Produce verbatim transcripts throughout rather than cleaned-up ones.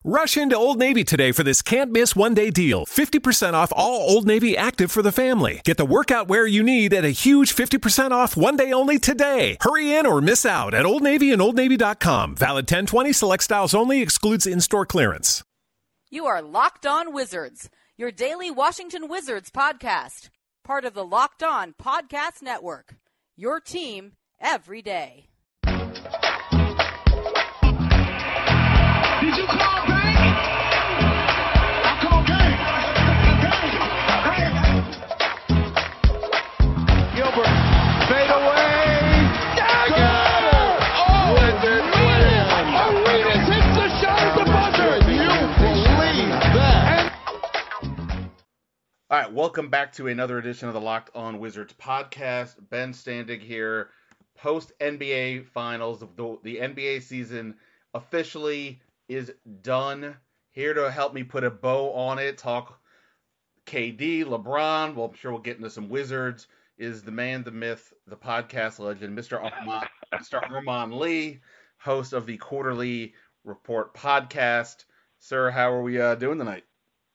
Rush into Old Navy today for this can't-miss one-day deal. fifty percent off all Old Navy active for the family. Get the workout wear you need at a huge fifty percent off one day only today. Hurry in or miss out at Old Navy and Old Navy dot com. Valid ten twenty, select styles only, excludes in-store clearance. You are Locked On Wizards, your daily Washington Wizards podcast. Part of the Locked On Podcast Network. Your team every day. Did you call bank? I call gang. Gilbert, fade away. Dagger! Oh, Wizards win! Arenas hits the shot at the buzzer. You believe that? All right, welcome back to another edition of the Locked On Wizards podcast. Ben Standig here, post N B A Finals. The, the N B A season officially is done. Here to help me put a bow on it, talk K D, LeBron. Well, I'm sure we'll get into some Wizards. Is the man, the myth, the podcast legend, Mister Armand, Mister Armand Lee, host of the Quarterly Report podcast. Sir, how are we uh, doing tonight?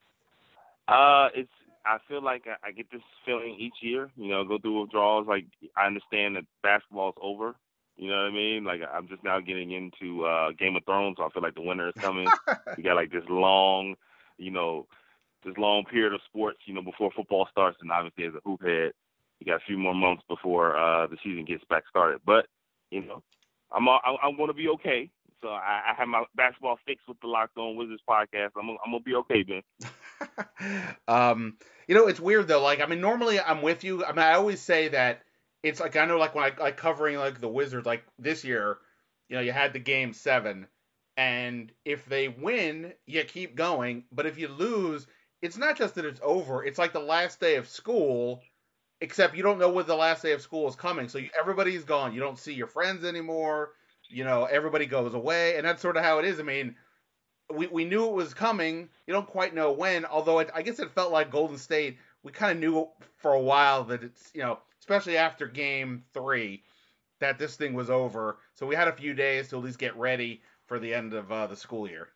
Uh, it's. I feel like I, I get this feeling each year. You know, go through withdrawals. Like I understand that basketball's over. You know what I mean? Like, I'm just now getting into uh, Game of Thrones, so I feel like the winter is coming. You got, like, this long, you know, this long period of sports, you know, before football starts. And obviously, as a hoop head, you got a few more months before uh, the season gets back started. But, you know, I'm I'm, I'm going to be okay. So I, I have my basketball fixed with the Locked On Wizards podcast. I'm, I'm going to be okay, Ben. um, you know, it's weird, though. Like, I mean, normally I'm with you. I mean, I always say that it's like, I know, like, when I like covering, like, the Wizards, like, this year, you know, you had the game seven, and if they win, you keep going, but if you lose, it's not just that it's over, it's like the last day of school, except you don't know when the last day of school is coming, so you, everybody's gone, you don't see your friends anymore, you know, everybody goes away, and that's sort of how it is. I mean, we, we knew it was coming, you don't quite know when, although it, I guess it felt like Golden State, we kind of knew for a while that it's, you know, especially after game three, that this thing was over. So we had a few days to at least get ready for the end of uh, the school year.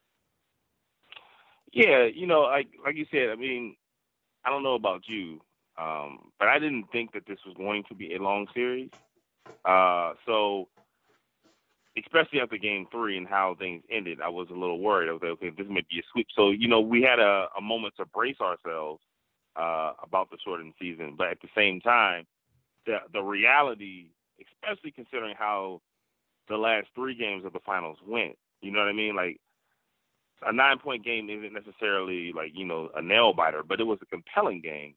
Yeah, you know, like like you said, I mean, I don't know about you, um, but I didn't think that this was going to be a long series. Uh, so, especially after game three and how things ended, I was a little worried. I was like, okay, this may be a sweep. So, you know, we had a, a moment to brace ourselves uh, about the shortened season. But at the same time, the the reality, especially considering how the last three games of the finals went, you know what I mean? Like, a nine-point game isn't necessarily, like, you know, a nail-biter, but it was a compelling game.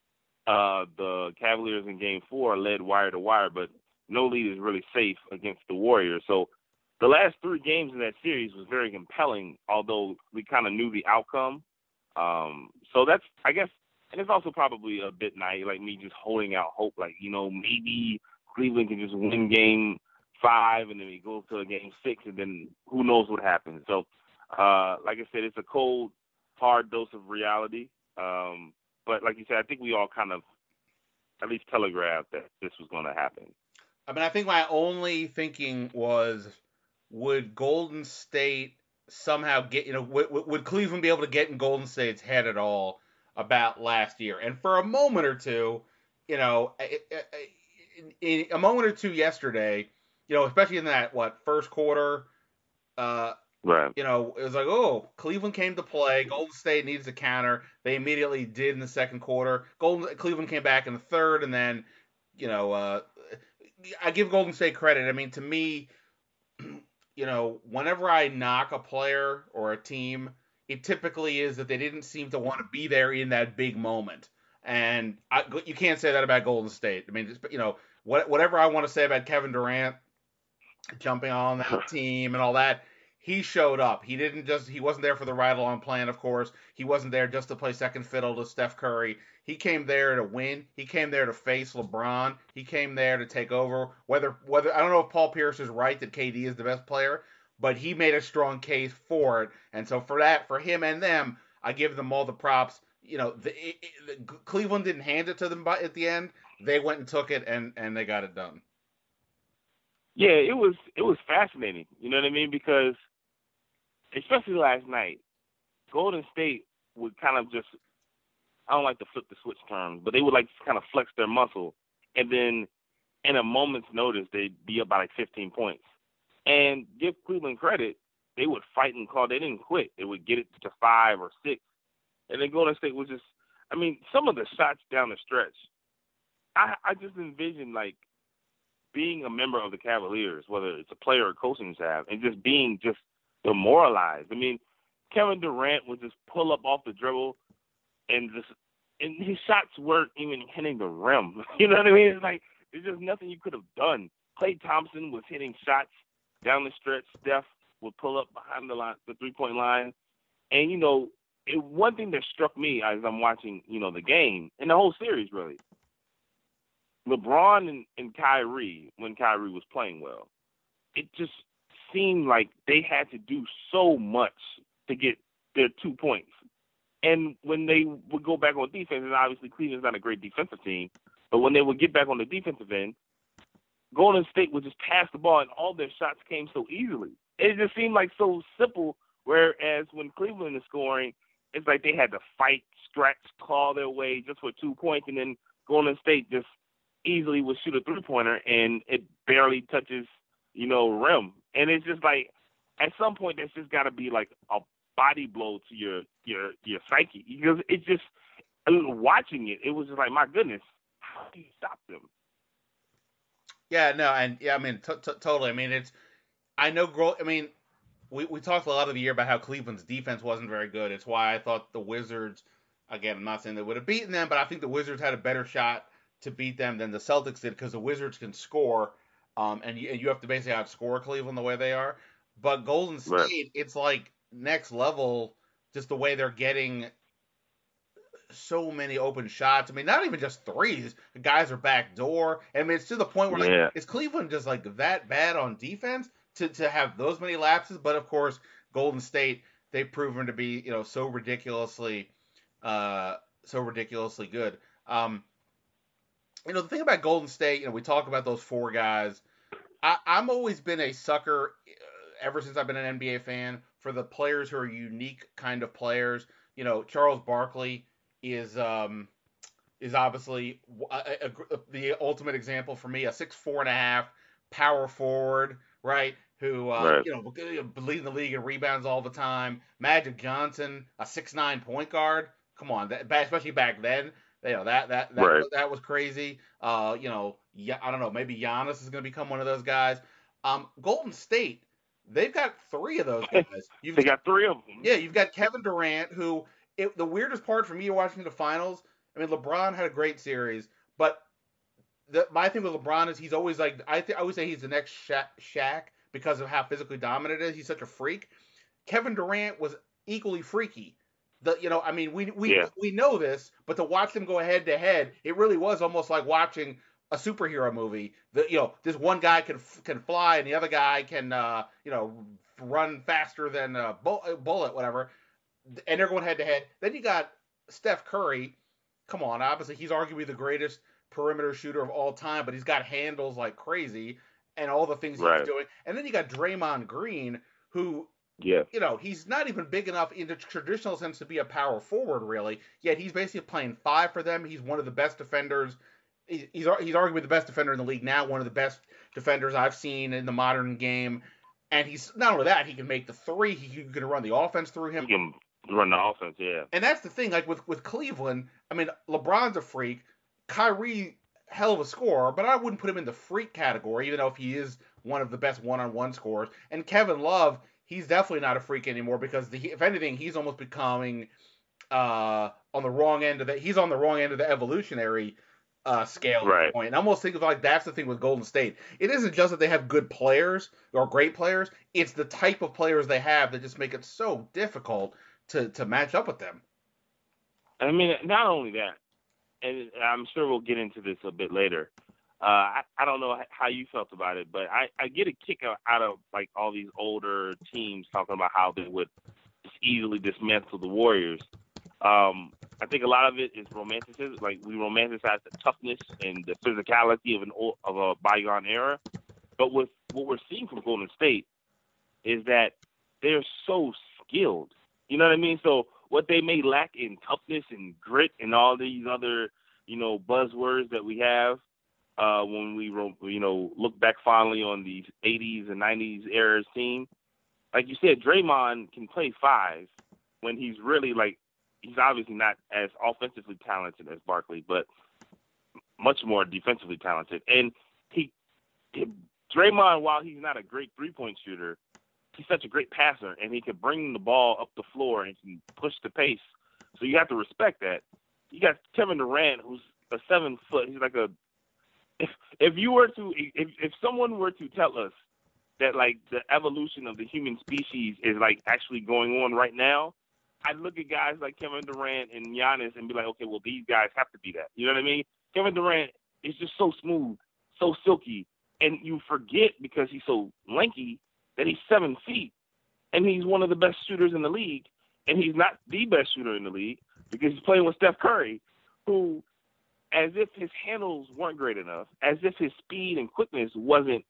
Uh, the Cavaliers in game four led wire to wire, but no lead is really safe against the Warriors. So the last three games in that series was very compelling, although we kind of knew the outcome. Um, so that's, I guess, and it's also probably a bit naive, like me just holding out hope, like, you know, maybe Cleveland can just win game five and then we go to a game six and then who knows what happens. So, uh, like I said, it's a cold, hard dose of reality. Um, but like you said, I think we all kind of at least telegraphed that this was going to happen. I mean, I think my only thinking was, would Golden State somehow get, you know, would, would Cleveland be able to get in Golden State's head at all about last year? And for a moment or two, you know, in, in a moment or two yesterday, you know, especially in that, what, first quarter, uh, right. You know, it was like, oh, Cleveland came to play. Golden State needs a counter. They immediately did in the second quarter. Golden Cleveland came back in the third, and then, you know, uh, I give Golden State credit. I mean, to me, you know, whenever I knock a player or a team, it typically is that they didn't seem to want to be there in that big moment. And I, you can't say that about Golden State. I mean, just, you know, what, whatever I want to say about Kevin Durant jumping on that team and all that, he showed up. He didn't just, he wasn't there for the ride-along plan, of course. He wasn't there just to play second fiddle to Steph Curry. He came there to win. He came there to face LeBron. He came there to take over. Whether, whether I don't know if Paul Pierce is right that K D is the best player, but he made a strong case for it. And so for that, for him and them, I give them all the props. You know, the, it, it, the, Cleveland didn't hand it to them at the end. They went and took it, and, and they got it done. Yeah, it was it was fascinating. You know what I mean? Because especially last night, Golden State would kind of just, I don't like to flip the switch terms, but they would like to kind of flex their muscle, and then in a moment's notice, they'd be up by like fifteen points. And give Cleveland credit, they would fight and claw. They didn't quit. They would get it to five or six. And then Golden State was just, I mean, some of the shots down the stretch, I, I just envision like being a member of the Cavaliers, whether it's a player or coaching staff, and just being just demoralized. I mean, Kevin Durant would just pull up off the dribble and just, and his shots weren't even hitting the rim. You know what I mean? It's like, there's just nothing you could have done. Klay Thompson was hitting shots down the stretch. Steph would pull up behind the line, the three-point line. And, you know, it, one thing that struck me as I'm watching, you know, the game, and the whole series really, LeBron and, and Kyrie, when Kyrie was playing well, it just seemed like they had to do so much to get their two points. And when they would go back on defense, and obviously Cleveland's not a great defensive team, but when they would get back on the defensive end, Golden State would just pass the ball, and all their shots came so easily. It just seemed like so simple, whereas when Cleveland is scoring, it's like they had to fight, scratch, claw their way just for two points, and then Golden State just easily would shoot a three-pointer, and it barely touches, you know, rim. And it's just like, at some point, there's just got to be like a body blow to your your your psyche, because it just, I mean, watching it, it was just like, my goodness, how do you stop them? Yeah, no, and yeah, I mean, t- t- totally. I mean, it's, I know, Gro- I mean, we we talked a lot of the year about how Cleveland's defense wasn't very good. It's why I thought the Wizards, again, I'm not saying they would have beaten them, but I think the Wizards had a better shot to beat them than the Celtics did, because the Wizards can score, um, and you, and you have to basically outscore Cleveland the way they are. But Golden State, right, it's like next level, just the way they're getting so many open shots. I mean, not even just threes. The guys are backdoor. I mean, it's to the point where, yeah, like, is Cleveland just like that bad on defense to, to have those many lapses? But of course, Golden State, they've proven to be, you know, so ridiculously, uh, so ridiculously good. Um, you know, the thing about Golden State, you know, we talk about those four guys. I, I'm always been a sucker, uh, ever since I've been an N B A fan, for the players who are unique kind of players. You know, Charles Barkley is um is obviously a, a, a, the ultimate example for me, a six four and a half power forward, right? Who uh, right. you know, leading the league in rebounds all the time. Magic Johnson, a six nine point guard. Come on, that, especially back then, you know, that that that, right. that was crazy. Uh, you know, yeah, I don't know, maybe Giannis is going to become one of those guys. Um, Golden State, they've got three of those guys. You've they got three of them. Yeah, you've got Kevin Durant, who. It, the weirdest part for me watching the finals, I mean, LeBron had a great series, but the, my thing with LeBron is he's always like, I, th- I always say he's the next Sha- Shaq because of how physically dominant it is. He's such a freak. Kevin Durant was equally freaky. The, you know, I mean, we we yeah. we know this, but to watch them go head to head, it really was almost like watching a superhero movie. The, you know, this one guy can can fly and the other guy can, uh, you know, run faster than a bullet, whatever. And they're going head to head. Then you got Steph Curry. Come on, obviously he's arguably the greatest perimeter shooter of all time, but he's got handles like crazy and all the things right. he's doing. And then you got Draymond Green, who, yeah, you know, he's not even big enough in the traditional sense to be a power forward, really. Yet he's basically playing five for them. He's one of the best defenders. He's he's arguably the best defender in the league now. One of the best defenders I've seen in the modern game. And he's not only that, he can make the three. He can run the offense through him. He can run the offense, yeah. And that's the thing, like with, with Cleveland, I mean, LeBron's a freak. Kyrie, hell of a scorer, but I wouldn't put him in the freak category, even though if he is one of the best one-on-one scorers. And Kevin Love, he's definitely not a freak anymore because, the, if anything, he's almost becoming uh, on the wrong end of the, he's on the wrong end of the evolutionary uh, scale right. at this point. And I almost think of like that's the thing with Golden State. It isn't just that they have good players or great players, it's the type of players they have that just make it so difficult to, to match up with them. I mean, not only that, and I'm sure we'll get into this a bit later. Uh, I, I don't know how you felt about it, but I, I get a kick out of like all these older teams talking about how they would just easily dismantle the Warriors. Um, I think a lot of it is romanticism. Like we romanticize the toughness and the physicality of an old, of a bygone era. But with what we're seeing from Golden State is that they're so skilled. You know what I mean? So what they may lack in toughness and grit and all these other, you know, buzzwords that we have uh, when we, you know, look back fondly on the eighties and nineties era's team. Like you said, Draymond can play five when he's really like, he's obviously not as offensively talented as Barkley, but much more defensively talented. And he, he Draymond, while he's not a great three-point shooter, he's such a great passer, and he can bring the ball up the floor and can push the pace. So you have to respect that. You got Kevin Durant, who's a seven foot. He's like a. If if you were to if if someone were to tell us that like the evolution of the human species is like actually going on right now, I'd look at guys like Kevin Durant and Giannis and be like, okay, well these guys have to be that. You know what I mean? Kevin Durant is just so smooth, so silky, and you forget because he's so lanky that he's seven feet, and he's one of the best shooters in the league, and he's not the best shooter in the league because he's playing with Steph Curry, who, as if his handles weren't great enough, as if his speed and quickness wasn't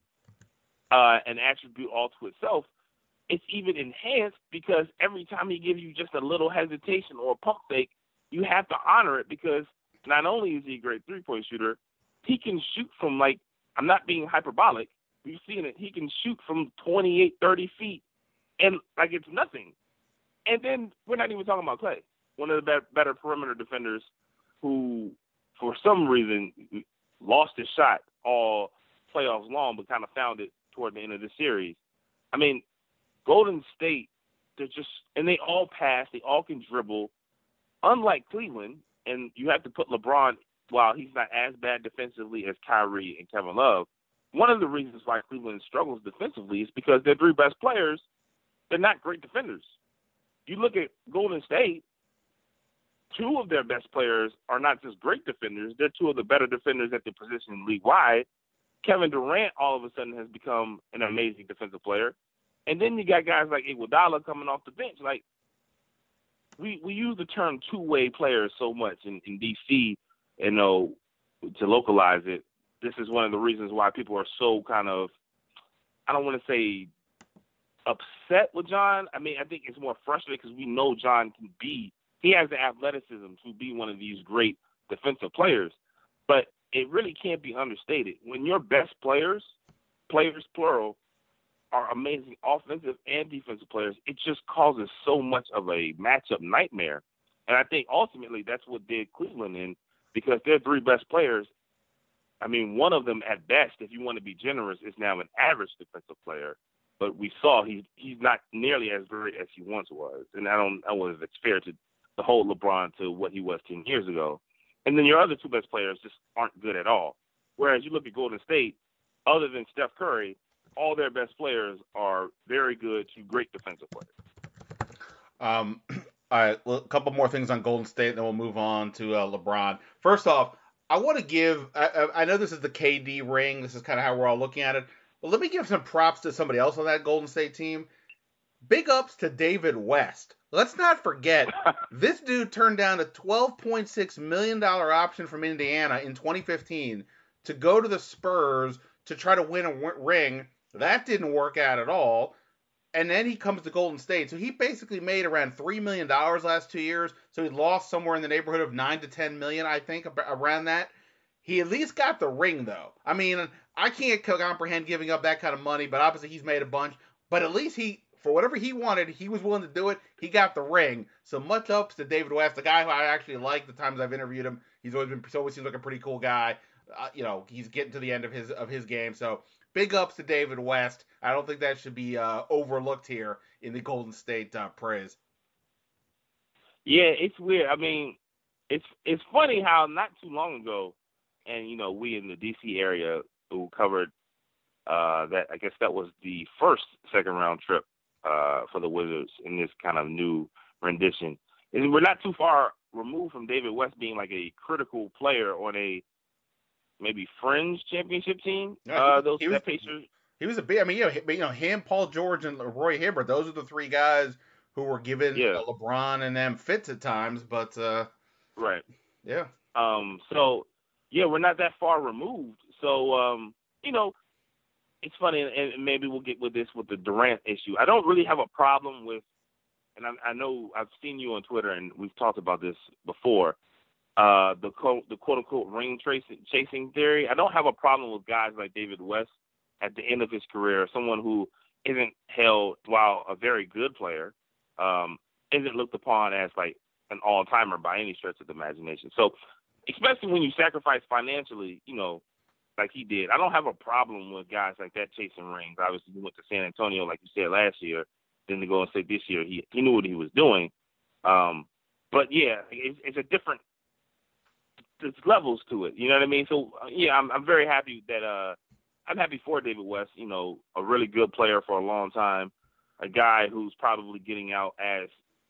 uh, an attribute all to itself, it's even enhanced because every time he gives you just a little hesitation or a pump fake, you have to honor it because not only is he a great three-point shooter, he can shoot from, like, I'm not being hyperbolic, we've seen it, he can shoot from twenty-eight, thirty feet, and, like, it's nothing. And then we're not even talking about Klay, one of the better, better perimeter defenders who, for some reason, lost his shot all playoffs long, but kind of found it toward the end of the series. I mean, Golden State, they're just, and they all pass, they all can dribble, unlike Cleveland, and you have to put LeBron, while he's not as bad defensively as Kyrie and Kevin Love, one of the reasons why Cleveland struggles defensively is because their three best players, they're not great defenders. You look at Golden State, two of their best players are not just great defenders, they're two of the better defenders at their position league-wide. Kevin Durant all of a sudden has become an amazing defensive player. And then you got guys like Iguodala coming off the bench. Like, we we use the term two-way players so much in, in D C, you know, to localize it. This is one of the reasons why people are so kind of, I don't want to say upset with John. I mean, I think it's more frustrating because we know John can be, he has the athleticism to be one of these great defensive players. But it really can't be understated. When your best players, players plural, are amazing offensive and defensive players, it just causes so much of a matchup nightmare. And I think ultimately that's what did Cleveland in, because their three best players, I mean, one of them at best, if you want to be generous, is now an average defensive player. But we saw he he's not nearly as great as he once was. And I don't I was it's fair to, to hold LeBron to what he was ten years ago. And then your other two best players just aren't good at all. Whereas you look at Golden State, other than Steph Curry, all their best players are very good to great defensive players. Um, all right, well, a couple more things on Golden State, then we'll move on to uh, LeBron. First off, I want to give, I, I know this is the K D ring, this is kind of how we're all looking at it, but let me give some props to somebody else on that Golden State team. Big ups to David West. Let's not forget, this dude turned down a twelve point six million dollars option from Indiana in twenty fifteen to go to the Spurs to try to win a w- ring. That didn't work out at all. And then he comes to Golden State. So he basically made around three million dollars last two years. So he lost somewhere in the neighborhood of nine to ten million dollars, I think, around that. He at least got the ring, though. I mean, I can't comprehend giving up that kind of money, but obviously he's made a bunch. But at least he, for whatever he wanted, he was willing to do it. He got the ring. So much ups to David West, the guy who I actually like the times I've interviewed him. He's always been, always seems like a pretty cool guy. Uh, you know, he's getting to the end of his of his game. So big ups to David West. I don't think that should be uh, overlooked here in the Golden State uh, praise. Yeah, it's weird. I mean, it's it's funny how not too long ago, and you know, we in the D C area who covered uh, that. I guess that was the first second round trip uh, for the Wizards in this kind of new rendition. And we're not too far removed from David West being like a critical player on a maybe fringe championship team. No, uh, he, those he was, Pacers. He was a big. I mean, you know, you know, him, Paul George, and Roy Hibbert. Those are the three guys who were given Yeah. uh, LeBron and them fits at times. But uh, Right. yeah. Um. So yeah, we're not that far removed. So um, you know, it's funny, and maybe we'll get with this with the Durant issue. I don't really have a problem with, and I, I know I've seen you on Twitter, and we've talked about this before, uh, the, quote, the quote-unquote ring chasing, chasing theory. I don't have a problem with guys like David West at the end of his career, someone who isn't held, while a very good player, um, isn't looked upon as like an all-timer by any stretch of the imagination. So especially when you sacrifice financially, you know, like he did, I don't have a problem with guys like that chasing rings. Obviously, he went to San Antonio, like you said, last year. Then to go and say this year, he, he knew what he was doing. Um, but, yeah, it's, it's a different – there's levels to it. You know what I mean? So, yeah, I'm, I'm very happy that uh, – I'm happy for David West, you know, a really good player for a long time, a guy who's probably getting out as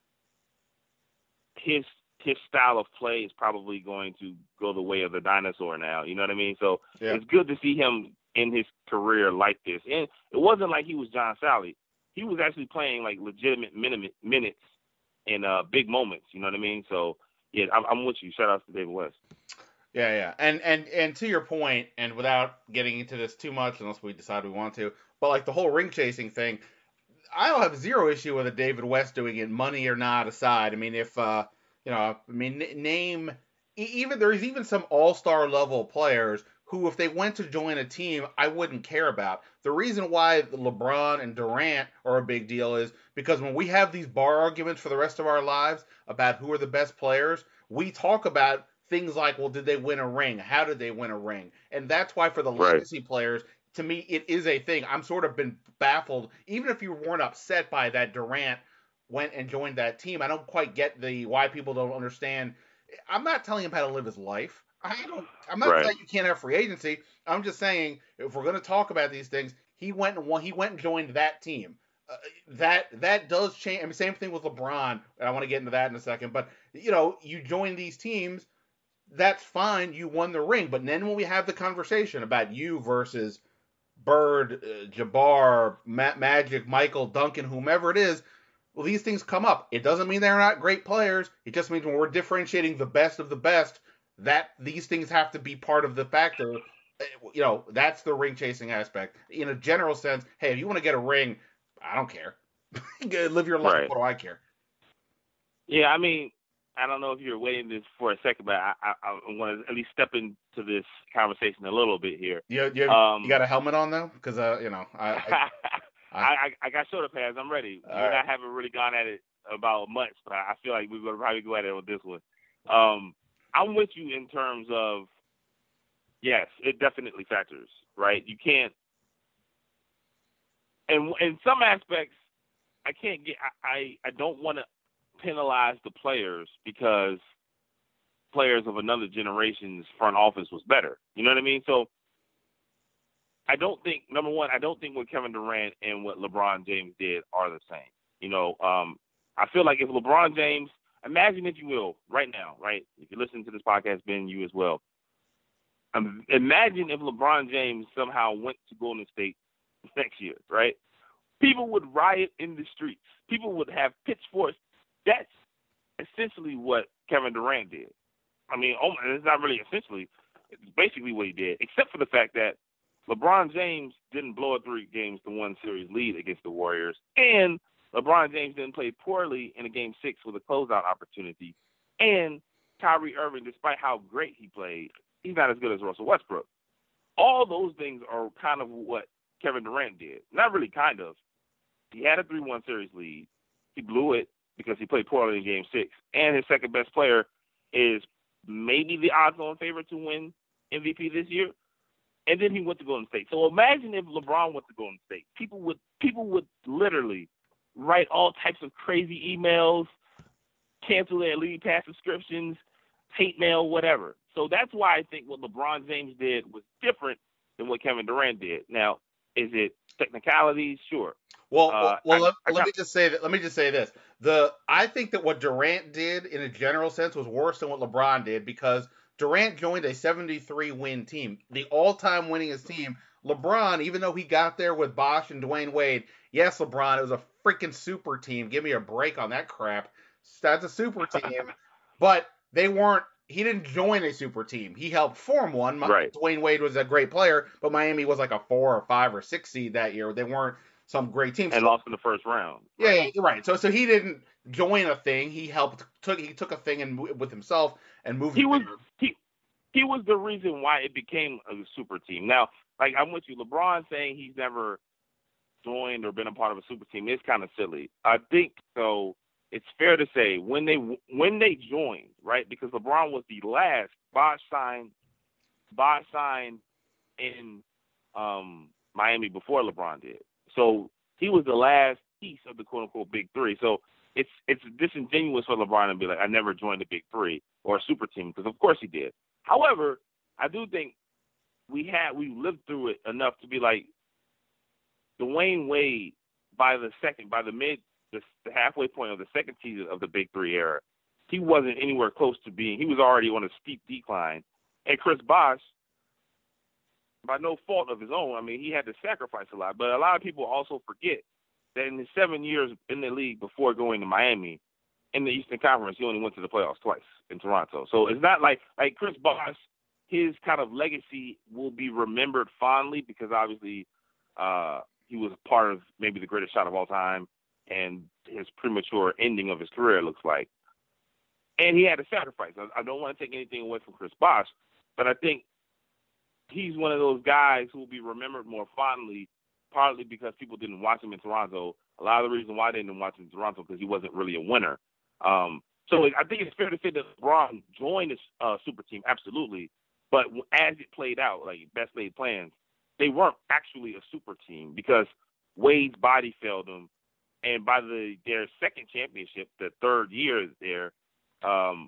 his his style of play is probably going to go the way of the dinosaur now. You know what I mean? So yeah. It's good to see him in his career like this. And it wasn't like he was John Sally. He was actually playing like legitimate minutes in uh, big moments. You know what I mean? So, yeah, I'm, I'm with you. Shout out to David West. Yeah, yeah. And, and and to your point, and without getting into this too much, unless we decide we want to, but like the whole ring chasing thing, I don't have zero issue with a David West doing it, money or not aside. I mean, if, uh, you know, I mean, n- name, even, there's even some all-star level players who, if they went to join a team, I wouldn't care about. The reason why LeBron and Durant are a big deal is because when we have these bar arguments for the rest of our lives about who are the best players, we talk about things like, well, did they win a ring? How did they win a ring? And that's why for the right. legacy players, to me, it is a thing. I'm sort of been baffled, even if you weren't upset by that Durant went and joined that team. I don't quite get the why people don't understand. I'm not telling him how to live his life. I don't. I'm not right. saying you can't have free agency. I'm just saying if we're going to talk about these things, he went and won, he went and joined that team. Uh, that that does change. I mean, same thing with LeBron. And I want to get into that in a second. But you know, you join these teams. That's fine. You won the ring. But then when we have the conversation about you versus Bird, uh, Jabbar, Ma- Magic, Michael, Duncan, whomever it is, well, these things come up. It doesn't mean they're not great players. It just means when we're differentiating the best of the best, that these things have to be part of the factor. You know, that's the ring chasing aspect. In a general sense, hey, if you want to get a ring, I don't care. Live your life. Right. What do I care? Yeah, I mean, I don't know if you're waiting this for a second, but I, I, I want to at least step into this conversation a little bit here. You, you, um, you got a helmet on though? Because, uh, you know, I I, I, I I got shoulder pads. I'm ready. You and I haven't really gone at it about much, but I feel like we're going to probably go at it with this one. Um, I'm with you in terms of, yes, it definitely factors, right? You can't, and in some aspects, I can't get, I, I, I don't want to penalize the players because players of another generation's front office was better. You know what I mean? So I don't think, number one, I don't think what Kevin Durant and what LeBron James did are the same. You know, um, I feel like if LeBron James, imagine if you will, right now, right? If you're listening to this podcast, Ben, you as well. Um, imagine if LeBron James somehow went to Golden State next year, right? People would riot in the streets. People would have pitchforks. That's essentially what Kevin Durant did. I mean, it's not really essentially. It's basically what he did, except for the fact that LeBron James didn't blow a three games to one series lead against the Warriors, and LeBron James didn't play poorly in a game six with a closeout opportunity. And Kyrie Irving, despite how great he played, he's not as good as Russell Westbrook. All those things are kind of what Kevin Durant did. Not really kind of. He had a three one series lead. He blew it because he played poorly in game six. And his second best player is maybe the odds-on favorite to win M V P this year. And then he went to Golden State. So imagine if LeBron went to Golden State. People would people would literally write all types of crazy emails, cancel their league pass subscriptions, hate mail, whatever. So that's why I think what LeBron James did was different than what Kevin Durant did. Now, is it technicalities? Sure. Well, uh, well, I, let, I, let I, me just say that. Let me just say this: the I think that what Durant did, in a general sense, was worse than what LeBron did because Durant joined a seventy-three win team, the all-time winningest team. LeBron, even though he got there with Bosh and Dwayne Wade, yes, LeBron, it was a freaking super team. Give me a break on that crap. That's a super team, but they weren't. he didn't join a super team. He helped form one. Right. Dwayne Wade was a great player, but Miami was like a four or five or six seed that year. They weren't some great team. And so, lost in the first round. Yeah, yeah, right. So so he didn't join a thing. He helped took he took a thing and with himself and moved. He it was there. he he was the reason why it became a super team. Now, like I'm with you, LeBron saying he's never joined or been a part of a super team is kind of silly. I think so. It's fair to say when they when they joined, right? Because LeBron was the last Bosh signed Bosh signed in um, Miami before LeBron did. So he was the last piece of the quote unquote big three. So it's it's disingenuous for LeBron to be like, I never joined the big three or a super team, because of course he did. However, I do think we had we lived through it enough to be like, Dwayne Wade by the second by the mid the, the halfway point of the second season of the big three era, he wasn't anywhere close to being. He was already on a steep decline. And Chris Bosh, by no fault of his own, I mean, he had to sacrifice a lot. But a lot of people also forget that in his seven years in the league before going to Miami, in the Eastern Conference, he only went to the playoffs twice in Toronto. So it's not like like Chris Bosh, his kind of legacy will be remembered fondly because obviously uh, he was a part of maybe the greatest shot of all time, and his premature ending of his career looks like. And he had to sacrifice. I, I don't want to take anything away from Chris Bosh, but I think he's one of those guys who will be remembered more fondly, partly because people didn't watch him in Toronto. A lot of the reason why they didn't watch him in Toronto because he wasn't really a winner. Um, so I think it's fair to say that LeBron joined the uh, super team, absolutely. But as it played out, like best laid plans, they weren't actually a super team because Wade's body failed them. And by the their second championship, the third year there, um,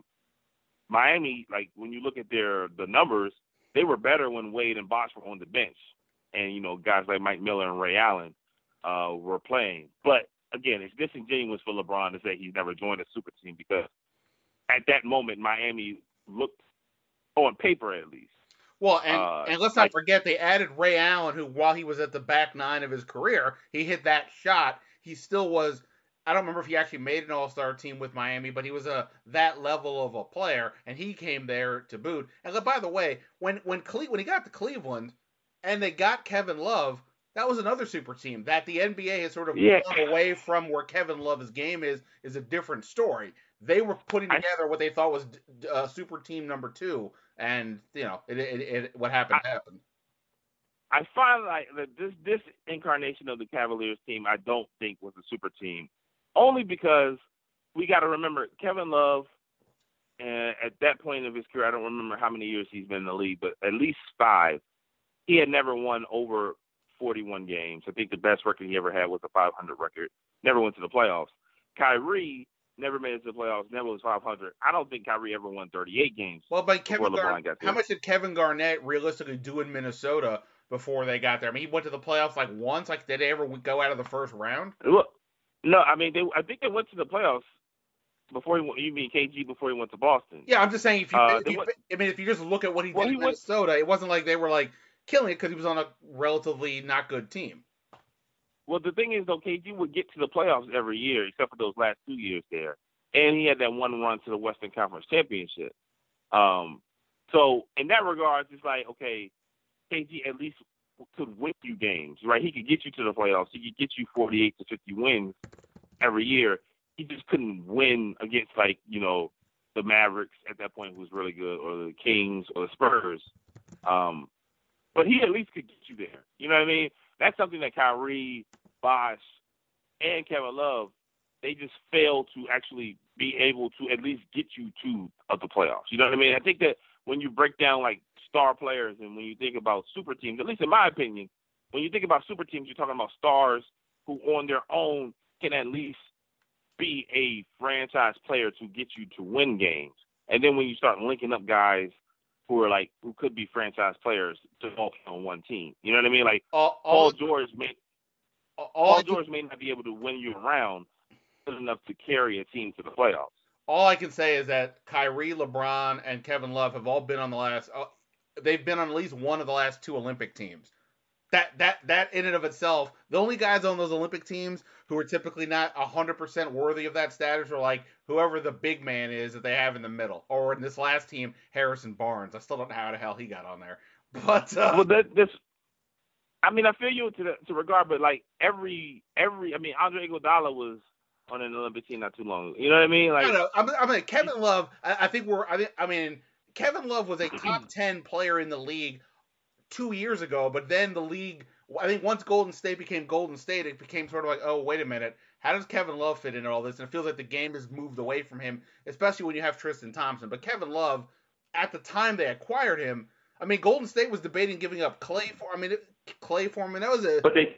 Miami, like when you look at their the numbers, they were better when Wade and Bosh were on the bench. And, you know, guys like Mike Miller and Ray Allen uh, were playing. But, again, it's disingenuous for LeBron to say he's never joined a super team because at that moment, Miami looked, on paper at least. Well, and, uh, and let's not like, forget they added Ray Allen, who, while he was at the back nine of his career, he hit that shot. He still was, I don't remember if he actually made an all-star team with Miami, but he was a that level of a player, and he came there to boot. And by the way, when when Cle- when he got to Cleveland and they got Kevin Love, that was another super team that the N B A has sort of yeah. gone away from where Kevin Love's game is, is a different story. They were putting together what they thought was uh, super team number two, and, you know, it, it, it, what happened I, happened. I find like that this this incarnation of the Cavaliers team, I don't think was a super team, only because we got to remember Kevin Love. And at that point of his career, I don't remember how many years he's been in the league, but at least five. He had never won over forty-one games. I think the best record he ever had was a five hundred record. Never went to the playoffs. Kyrie never made it to the playoffs. Never was five hundred. I don't think Kyrie ever won thirty-eight games. Well, but Kevin LeBron Garnett, got there. how much did Kevin Garnett realistically do in Minnesota before they got there? I mean, he went to the playoffs like once. Like, did they ever go out of the first round? Look, no, I mean, they, I think they went to the playoffs before he went. You mean K G before he went to Boston? Yeah, I'm just saying. If you, Uh, if you went, I mean, if you just look at what he well, did he in went, Minnesota, it wasn't like they were like killing it because he was on a relatively not good team. Well, the thing is, though, K G would get to the playoffs every year, except for those last two years there. And he had that one run to the Western Conference Championship. Um, so, in that regard, it's like, okay, K G at least could win you games, right? He could get you to the playoffs. He could get you forty-eight to fifty wins every year. He just couldn't win against, like, you know, the Mavericks at that point, who was really good, or the Kings or the Spurs. Um, but he at least could get you there. You know what I mean? That's something that Kyrie, Bosh, and Kevin Love, they just failed to actually be able to at least get you to uh, the playoffs. You know what I mean? I think that when you break down, like, star players and when you think about super teams, at least in my opinion, when you think about super teams, you're talking about stars who on their own can at least be a franchise player to get you to win games. And then when you start linking up guys who are like, who could be franchise players to all on one team. You know what I mean? Like, all, Paul all, George may all Paul can, George may not be able to win you around good enough to carry a team to the playoffs. all I can say is that Kyrie, LeBron, and Kevin Love have all been on the last. Uh, they've been on at least one of the last two Olympic teams. that that that in and of itself, the only guys on those Olympic teams who are typically not one hundred percent worthy of that status are like whoever the big man is that they have in the middle. Or in this last team, Harrison Barnes. I still don't know how the hell he got on there. But uh, well, that, this, I mean, I feel you to the to regard, but like every every, I mean, Andre Iguodala was on an Olympic team not too long ago. You know what I mean? Like, I know. I mean, I mean Kevin Love. I, I think we're. I mean, I mean, Kevin Love was a top ten player in the league two years ago, but then the league. I think once Golden State became Golden State, it became sort of like, oh, wait a minute, how does Kevin Love fit into all this? And it feels like the game has moved away from him, especially when you have Tristan Thompson. But Kevin Love, at the time they acquired him, I mean, Golden State was debating giving up Clay for. I mean, it, Clay for him, and that was a. But they,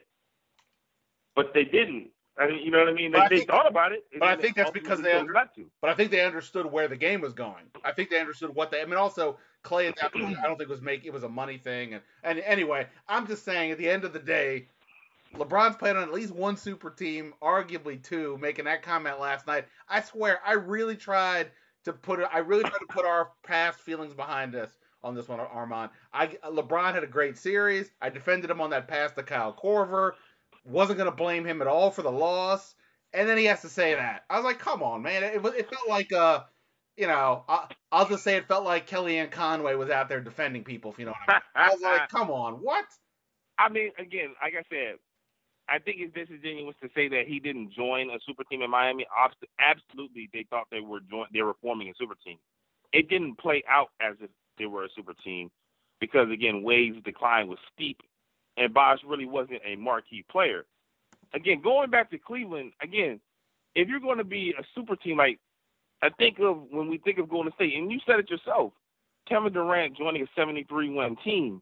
but they didn't. I mean, you know what I mean? They, I they think, thought about it. But I think that's because they under, not to. But I think they understood where the game was going. I think they understood what they. I mean, also Clay at that point, I don't think was making it was a money thing. And and anyway, I'm just saying at the end of the day, LeBron's played on at least one super team, arguably two. Making that comment last night, I swear, I really tried to put it. I really tried to put our past feelings behind us on this one, Armand. I LeBron had a great series. I defended him on that pass to Kyle Korver. Wasn't going to blame him at all for the loss. And then he has to say that. I was like, come on, man. It, it felt like, uh, you know, I, I'll just say it felt like Kellyanne Conway was out there defending people, if you know what I mean. I was like, come on, what? I mean, again, like I said, I think it's disingenuous to say that he didn't join a super team in Miami. Absolutely, they thought they were join, they were forming a super team. It didn't play out as if they were a super team because, again, Wade's decline was steep. And Bosh really wasn't a marquee player. Again, going back to Cleveland, again, if you're going to be a super team, like I think of when we think of Golden State, and you said it yourself, Kevin Durant joining a seventy-three win team.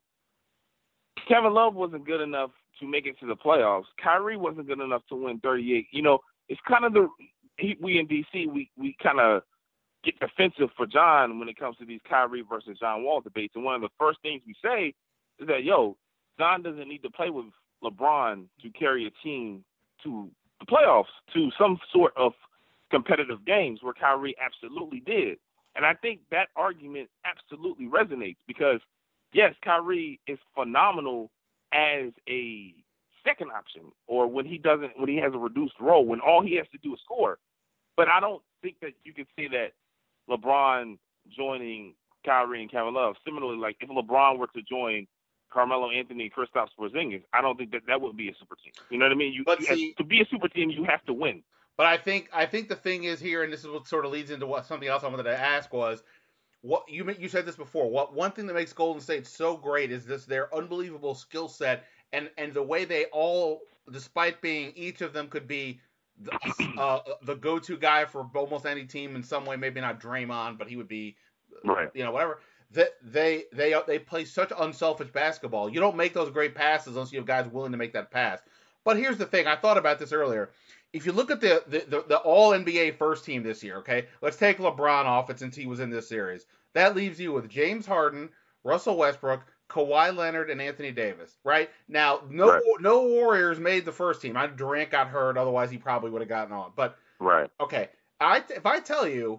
Kevin Love wasn't good enough to make it to the playoffs. Kyrie wasn't good enough to win thirty-eight. You know, it's kind of the we in D C we we kind of get defensive for John when it comes to these Kyrie versus John Wall debates. And one of the first things we say is that, yo, John doesn't need to play with LeBron to carry a team to the playoffs, to some sort of competitive games where Kyrie absolutely did. And I think that argument absolutely resonates because, yes, Kyrie is phenomenal as a second option or when he doesn't, when he has a reduced role, when all he has to do is score. But I don't think that you can say that LeBron joining Kyrie and Kevin Love, similarly, like if LeBron were to join Carmelo Anthony, Kristaps Porzingis, I don't think that that would be a super team. You know what I mean? You, but you see, have, to be a super team, you have to win. But I think I think the thing is here, and this is what sort of leads into what something else I wanted to ask was, what you you said this before. What one thing that makes Golden State so great is this their unbelievable skill set and and the way they all, despite being each of them could be the, uh, the go-to guy for almost any team in some way. Maybe not Draymond, but he would be, right. You know, whatever. That they they they play such unselfish basketball. You don't make those great passes unless you have guys willing to make that pass. But here's the thing. I thought about this earlier. If you look at the the, the, the all N B A first team this year, okay, let's take LeBron off it since he was in this series. That leaves you with James Harden, Russell Westbrook, Kawhi Leonard, and Anthony Davis. Right now, no right. no Warriors made the first team. I Durant got hurt, otherwise he probably would have gotten on. But right, okay, I if I tell you,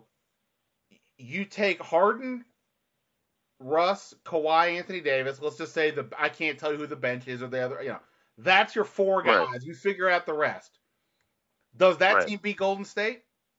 you take Harden, Russ, Kawhi, Anthony Davis. Let's just say the I can't tell you who the bench is or the other. You know, that's your four guys. Right. You figure out the rest. Does that right. team beat Golden State?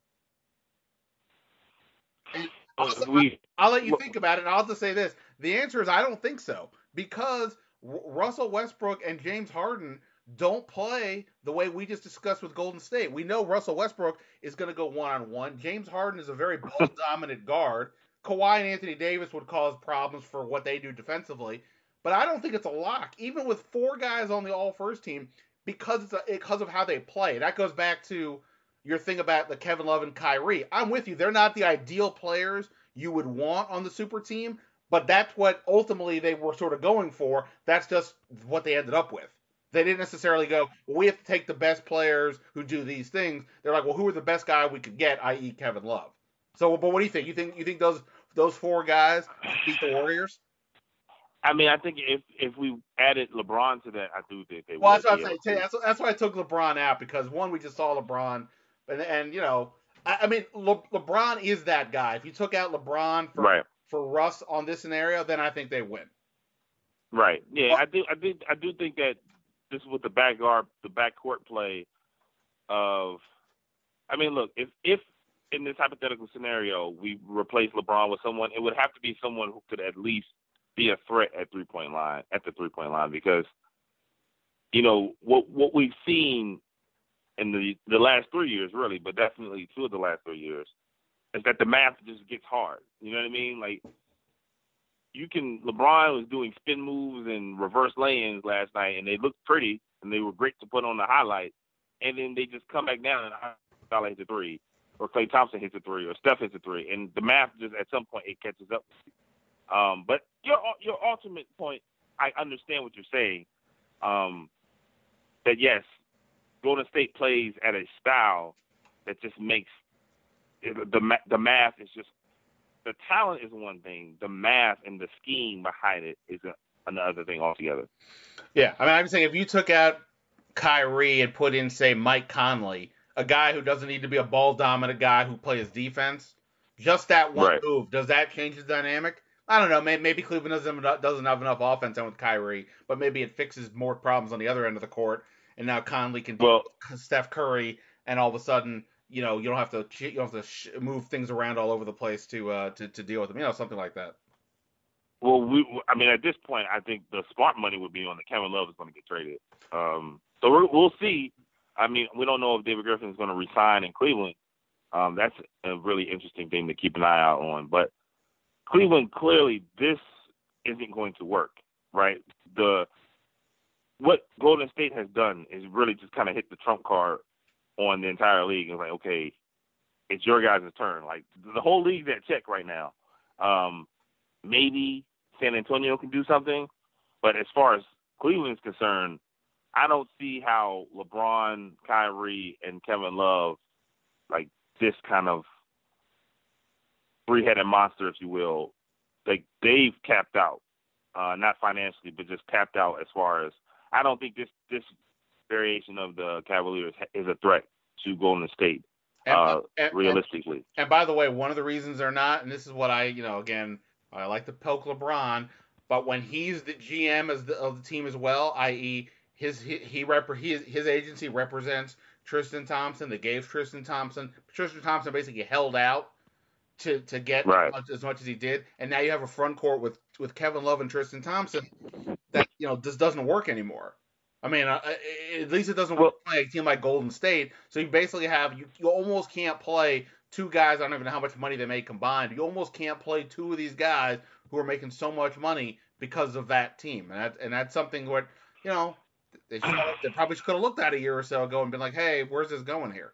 I'll, we, I'll let you think about it, and I'll just say this. The answer is I don't think so, because R- Russell Westbrook and James Harden don't play the way we just discussed with Golden State. We know Russell Westbrook is going to go one-on-one. James Harden is a very ball-dominant guard. Kawhi and Anthony Davis would cause problems for what they do defensively, but I don't think it's a lock, even with four guys on the all-first team, because it's a, because of how they play. That goes back to your thing about the Kevin Love and Kyrie. I'm with you. They're not the ideal players you would want on the super team, but that's what ultimately they were sort of going for. That's just what they ended up with. They didn't necessarily go, well, we have to take the best players who do these things. They're like, well, who are the best guy we could get, that is. Kevin Love. So, but what do you think? You think you think those those four guys beat the Warriors? I mean, I think if if we added LeBron to that, I do think they well, would. Well, that's what I'm saying. That's, that's why I took LeBron out, because one, we just saw LeBron, and and you know, I, I mean, Le, LeBron is that guy. If you took out LeBron for right. for Russ on this scenario, then I think they win. Right. Yeah, I do. I do. I do think that this is with the backguard, the backcourt play of. I mean, look, if if in this hypothetical scenario we replace LeBron with someone, it would have to be someone who could at least be a threat at three point line at the three point line, because you know what what we've seen in the the last three years, really, but definitely two of the last three years, is that the math just gets hard. You know what I mean? Like, you can, LeBron was doing spin moves and reverse lay-ins last night, and they looked pretty, and they were great to put on the highlight, and then they just come back down and Iguodala hits a three, or Klay Thompson hits a three, or Steph hits a three, and the math just, at some point, it catches up. Um, but your your ultimate point, I understand what you're saying, um, that yes, Golden State plays at a style that just makes the the math is just, the talent is one thing, the math and the scheme behind it is a, another thing altogether. Yeah, I mean, I'm saying if you took out Kyrie and put in, say, Mike Conley, a guy who doesn't need to be a ball dominant guy who plays defense, just that one right. move, does that change the dynamic? I don't know. Maybe, maybe Cleveland doesn't doesn't have enough offense on with Kyrie, but maybe it fixes more problems on the other end of the court. And now Conley can well, do Steph Curry, and all of a sudden, you know, you don't have to you don't have to sh- move things around all over the place to uh to, to deal with them. You know, something like that. Well, we, I mean, at this point, I think the smart money would be on the Kevin Love is going to get traded. Um, so we're, we'll see. I mean, we don't know if David Griffin is going to resign in Cleveland. Um, that's a really interesting thing to keep an eye out on. But Cleveland, clearly, this isn't going to work, right? The what Golden State has done is really just kind of hit the trump card on the entire league. It's like, okay, it's your guys' turn. Like, the whole league's at check right now. Um, maybe San Antonio can do something, but as far as Cleveland's concerned, I don't see how LeBron, Kyrie, and Kevin Love, like this kind of three-headed monster, if you will, like they've capped out, uh, not financially, but just capped out as far as, I don't think this this variation of the Cavaliers is a threat to Golden State, uh, and, and, realistically. And, and by the way, one of the reasons they're not, and this is what I, you know, again, I like to poke LeBron, but when he's the G M as the, of the team as well, that is, his he, he rep his, his agency represents Tristan Thompson. They gave Tristan Thompson. Tristan Thompson basically held out to to get right. as, much, as much as he did, and now you have a front court with with Kevin Love and Tristan Thompson that, you know, just doesn't work anymore. I mean, uh, at least it doesn't work well, like a team like Golden State. So you basically have you you almost can't play two guys. I don't even know how much money they make combined. You almost can't play two of these guys who are making so much money because of that team, and that and that's something where, you know, they, should, they probably could have looked at a year or so ago and been like, hey, where's this going here?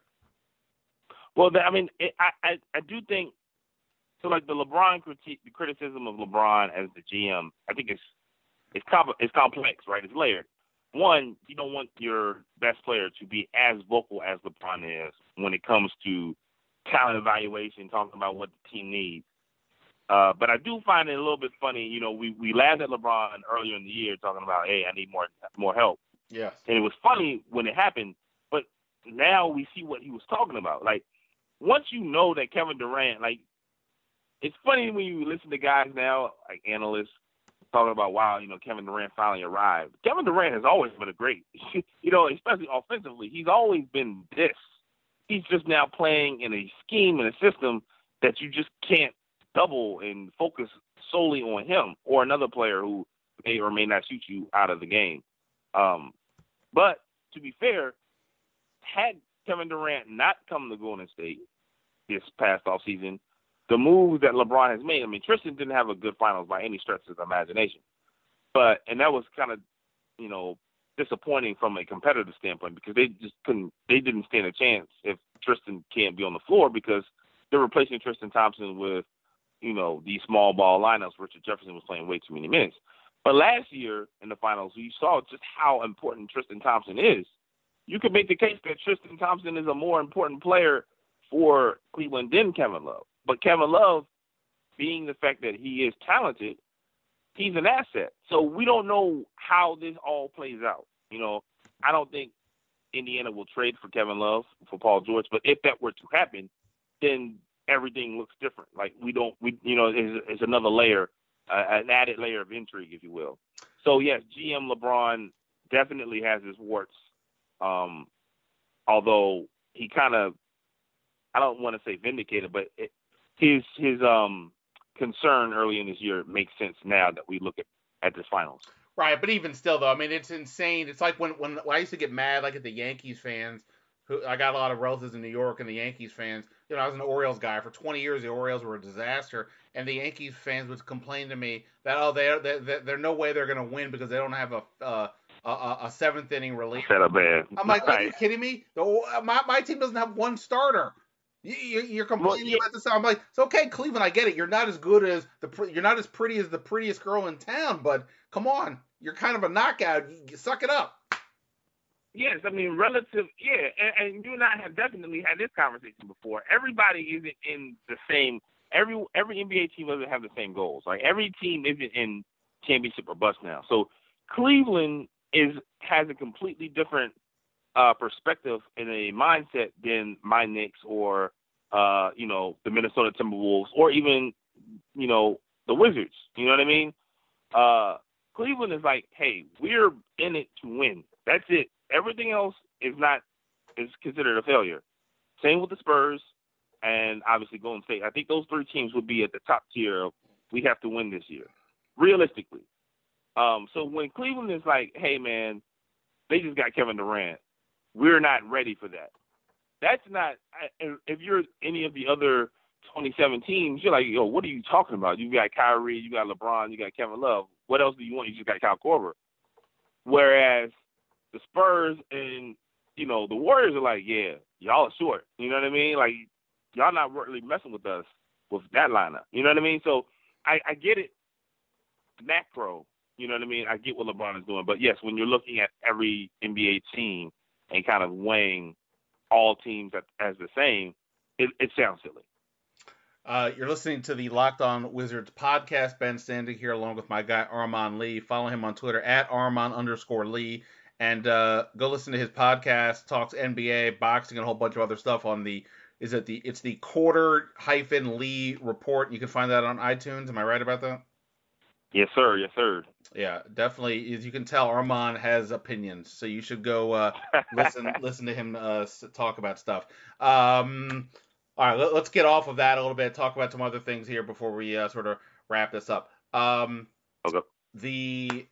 Well, I mean, it, I, I I do think so. Like the LeBron critique, the criticism of LeBron as the G M, I think it's it's comp- it's complex, right? It's layered. One, you don't want your best player to be as vocal as LeBron is when it comes to talent evaluation, talking about what the team needs. Uh, but I do find it a little bit funny. You know, we, we laughed at LeBron earlier in the year talking about, hey, I need more more help. Yes. And it was funny when it happened, but now we see what he was talking about. Like, once you know that Kevin Durant, like, it's funny when you listen to guys now, like analysts, talking about, wow, you know, Kevin Durant finally arrived. Kevin Durant has always been a great, you know, especially offensively. He's always been this. He's just now playing in a scheme and a system that you just can't double and focus solely on him or another player who may or may not shoot you out of the game. Um, but to be fair, had Kevin Durant not come to Golden State this past offseason, the moves that LeBron has made, I mean, Tristan didn't have a good finals by any stretch of the imagination. But, and that was kind of, you know, disappointing from a competitive standpoint because they just couldn't, they didn't stand a chance if Tristan can't be on the floor because they're replacing Tristan Thompson with, you know, these small ball lineups. Richard Jefferson was playing way too many minutes. But last year in the finals, we saw just how important Tristan Thompson is. You could make the case that Tristan Thompson is a more important player for Cleveland than Kevin Love. But Kevin Love, being the fact that he is talented, he's an asset. So we don't know how this all plays out. You know, I don't think Indiana will trade for Kevin Love for Paul George. But if that were to happen, then everything looks different. Like we don't, we you know, it's, it's another layer, uh, an added layer of intrigue, if you will. So, yes, G M LeBron definitely has his warts, um, although he kind of, I don't want to say vindicated, but it, his his um, concern early in this year makes sense now that we look at, at this finals. Right, but even still, though, I mean, it's insane. It's like when, when, when I used to get mad, like, at the Yankees fans. Who I got a lot of relatives in New York, and the Yankees fans, you know, I was an Orioles guy. For twenty years, the Orioles were a disaster, and the Yankees fans would complain to me that, oh, they're, they're, they're no way they're going to win because they don't have a uh, a, a seventh inning relief. Set up bad. I'm like, right. Are you kidding me? The, my, my team doesn't have one starter. You, you're complaining well, yeah. about this. I'm like, it's okay, Cleveland. I get it. You're not as good as the. You're not as pretty as the prettiest girl in town. But come on, you're kind of a knockout. You suck it up. Yes, I mean, relative, yeah, and, and you and I have definitely had this conversation before. Everybody isn't in the same. Every every N B A team doesn't have the same goals. Like every team isn't in championship or bust now. So Cleveland is has a completely different uh, perspective and a mindset than my Knicks or uh, you know the Minnesota Timberwolves or even you know the Wizards. You know what I mean? Uh, Cleveland is like, hey, we're in it to win. That's it. Everything else is not is considered a failure. Same with the Spurs and obviously Golden State. I think those three teams would be at the top tier of we have to win this year, realistically. Um, so when Cleveland is like, hey, man, they just got Kevin Durant. We're not ready for that. That's not – if you're any of the other twenty-seven teams, you're like, yo, what are you talking about? You got Kyrie, you got LeBron, you got Kevin Love. What else do you want? You just got Kyle Korver. Whereas – the Spurs and, you know, the Warriors are like, yeah, y'all are short. You know what I mean? Like, y'all not really messing with us with that lineup. You know what I mean? So I, I get it macro. You know what I mean? I get what LeBron is doing. But, yes, when you're looking at every N B A team and kind of weighing all teams as, as the same, it, it sounds silly. Uh, you're listening to the Locked On Wizards podcast. Ben standing here along with my guy Armand Lee. Follow him on Twitter at Armand underscore Lee. And uh, go listen to his podcast. Talks N B A, boxing, and a whole bunch of other stuff on the. Is it the? It's the Quarter hyphen Lee report. You can find that on iTunes. Am I right about that? Yes, sir. Yes, sir. Yeah, definitely. As you can tell, Armand has opinions, so you should go uh, listen listen to him uh, talk about stuff. Um, all right, let, let's get off of that a little bit. Talk about some other things here before we uh, sort of wrap this up. Um, okay. The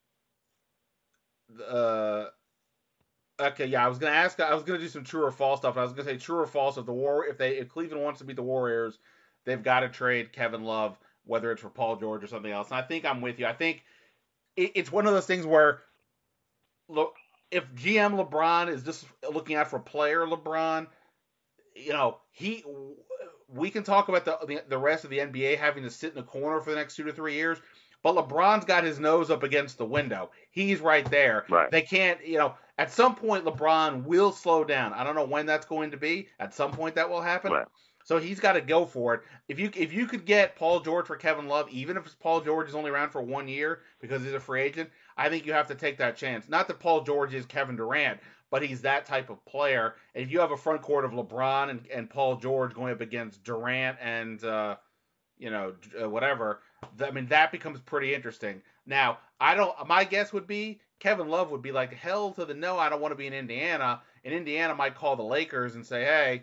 Uh, okay, yeah, I was gonna ask. I was gonna do some true or false stuff. I was gonna say true or false. If the war, if they, if Cleveland wants to beat the Warriors, they've got to trade Kevin Love, whether it's for Paul George or something else. And I think I'm with you. I think it, it's one of those things where, look, if G M LeBron is just looking out for player LeBron, you know, he, we can talk about the the, the rest of the N B A having to sit in the corner for the next two to three years. But LeBron's got his nose up against the window. He's right there. Right. They can't, you know, at some point LeBron will slow down. I don't know when that's going to be. At some point that will happen. Right. So he's got to go for it. If you if you could get Paul George for Kevin Love, even if Paul George is only around for one year because he's a free agent, I think you have to take that chance. Not that Paul George is Kevin Durant, but he's that type of player. And if you have a front court of LeBron and, and Paul George going up against Durant and, uh, you know, uh, whatever, I mean, that becomes pretty interesting. Now, I don't. My guess would be Kevin Love would be like, hell to the no, I don't want to be in Indiana. And Indiana might call the Lakers and say, hey,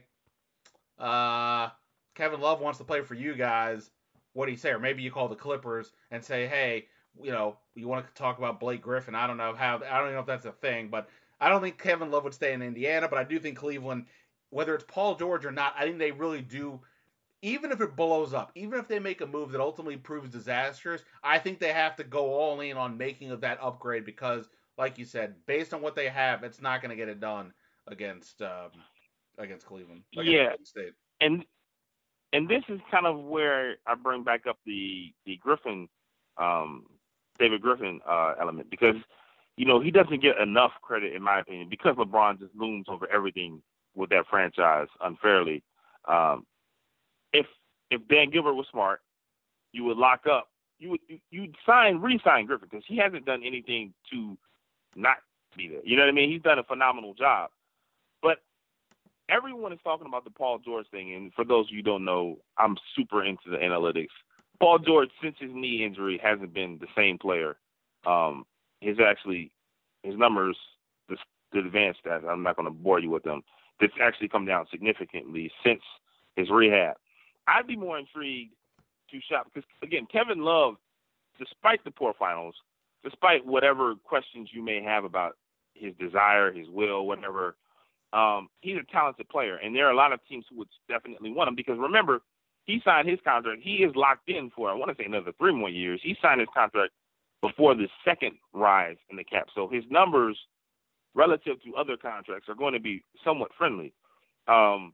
uh, Kevin Love wants to play for you guys. What do you say? Or maybe you call the Clippers and say, hey, you know, you want to talk about Blake Griffin. I don't know how. I don't know if that's a thing, but I don't think Kevin Love would stay in Indiana. But I do think Cleveland, whether it's Paul George or not, I think they really do. Even if it blows up, even if they make a move that ultimately proves disastrous, I think they have to go all in on making of that upgrade because, like you said, based on what they have, it's not going to get it done against um, against Cleveland. Against yeah, State. and and this is kind of where I bring back up the the Griffin, um, David Griffin uh, element because you know he doesn't get enough credit in my opinion because LeBron just looms over everything with that franchise unfairly. Um, If if Dan Gilbert was smart, you would lock up. You would you'd sign re-sign Griffin because he hasn't done anything to not be there. You know what I mean? He's done a phenomenal job. But everyone is talking about the Paul George thing, and for those of you who don't know, I'm super into the analytics. Paul George, since his knee injury, hasn't been the same player Um, his actually his numbers, the, the advanced stats, I'm not going to bore you with them. It's actually come down significantly since his rehab. I'd be more intrigued to shop because again, Kevin Love, despite the poor finals, despite whatever questions you may have about his desire, his will, whatever, um, he's a talented player, and there are a lot of teams who would definitely want him because remember, he signed his contract. He is locked in for, I want to say, another three more years. He signed his contract before the second rise in the cap. So his numbers relative to other contracts are going to be somewhat friendly. Um,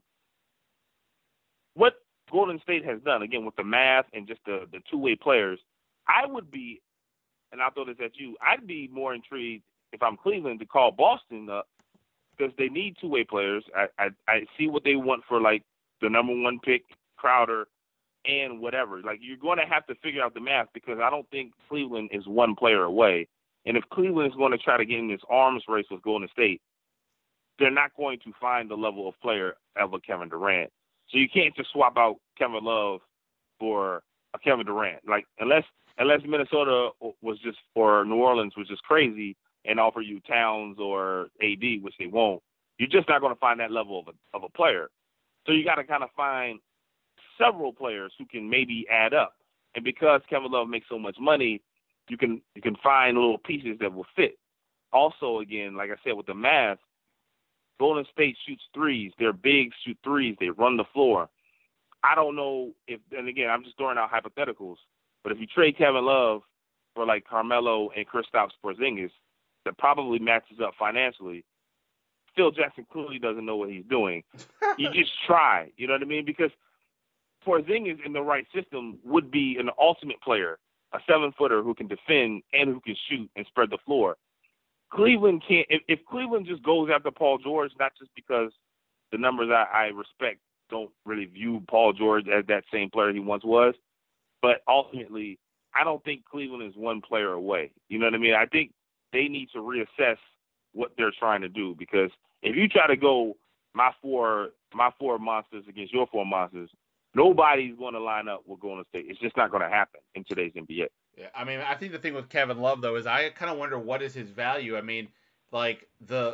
what Golden State has done, again, with the math and just the, the two-way players, I would be, and I'll throw this at you, I'd be more intrigued if I'm Cleveland to call Boston up because they need two-way players. I, I I see what they want for, like, the number one pick, Crowder, and whatever. Like, you're going to have to figure out the math because I don't think Cleveland is one player away. And if Cleveland is going to try to get in this arms race with Golden State, they're not going to find the level of player of a Kevin Durant. So you can't just swap out Kevin Love for a Kevin Durant. Like, unless unless Minnesota was just, or New Orleans was just crazy and offer you Towns or A D, which they won't, you're just not going to find that level of a, of a player. So you got to kind of find several players who can maybe add up. And because Kevin Love makes so much money, you can you can find little pieces that will fit. Also, again, like I said, with the math, Golden State shoots threes. They're big, shoot threes. They run the floor. I don't know if, and again, I'm just throwing out hypotheticals, but if you trade Kevin Love for like Carmelo and Kristaps Porzingis, that probably matches up financially. Phil Jackson clearly doesn't know what he's doing. You just try, you know what I mean? Because Porzingis in the right system would be an ultimate player, a seven-footer who can defend and who can shoot and spread the floor. Cleveland can't if, – if Cleveland just goes after Paul George, not just because the numbers I, I respect don't really view Paul George as that same player he once was, but ultimately I don't think Cleveland is one player away. You know what I mean? I think they need to reassess what they're trying to do because if you try to go my four my four monsters against your four monsters, nobody's going to line up with Golden State. It's just not going to happen in today's N B A. Yeah, I mean, I think the thing with Kevin Love though is I kind of wonder what is his value. I mean, like the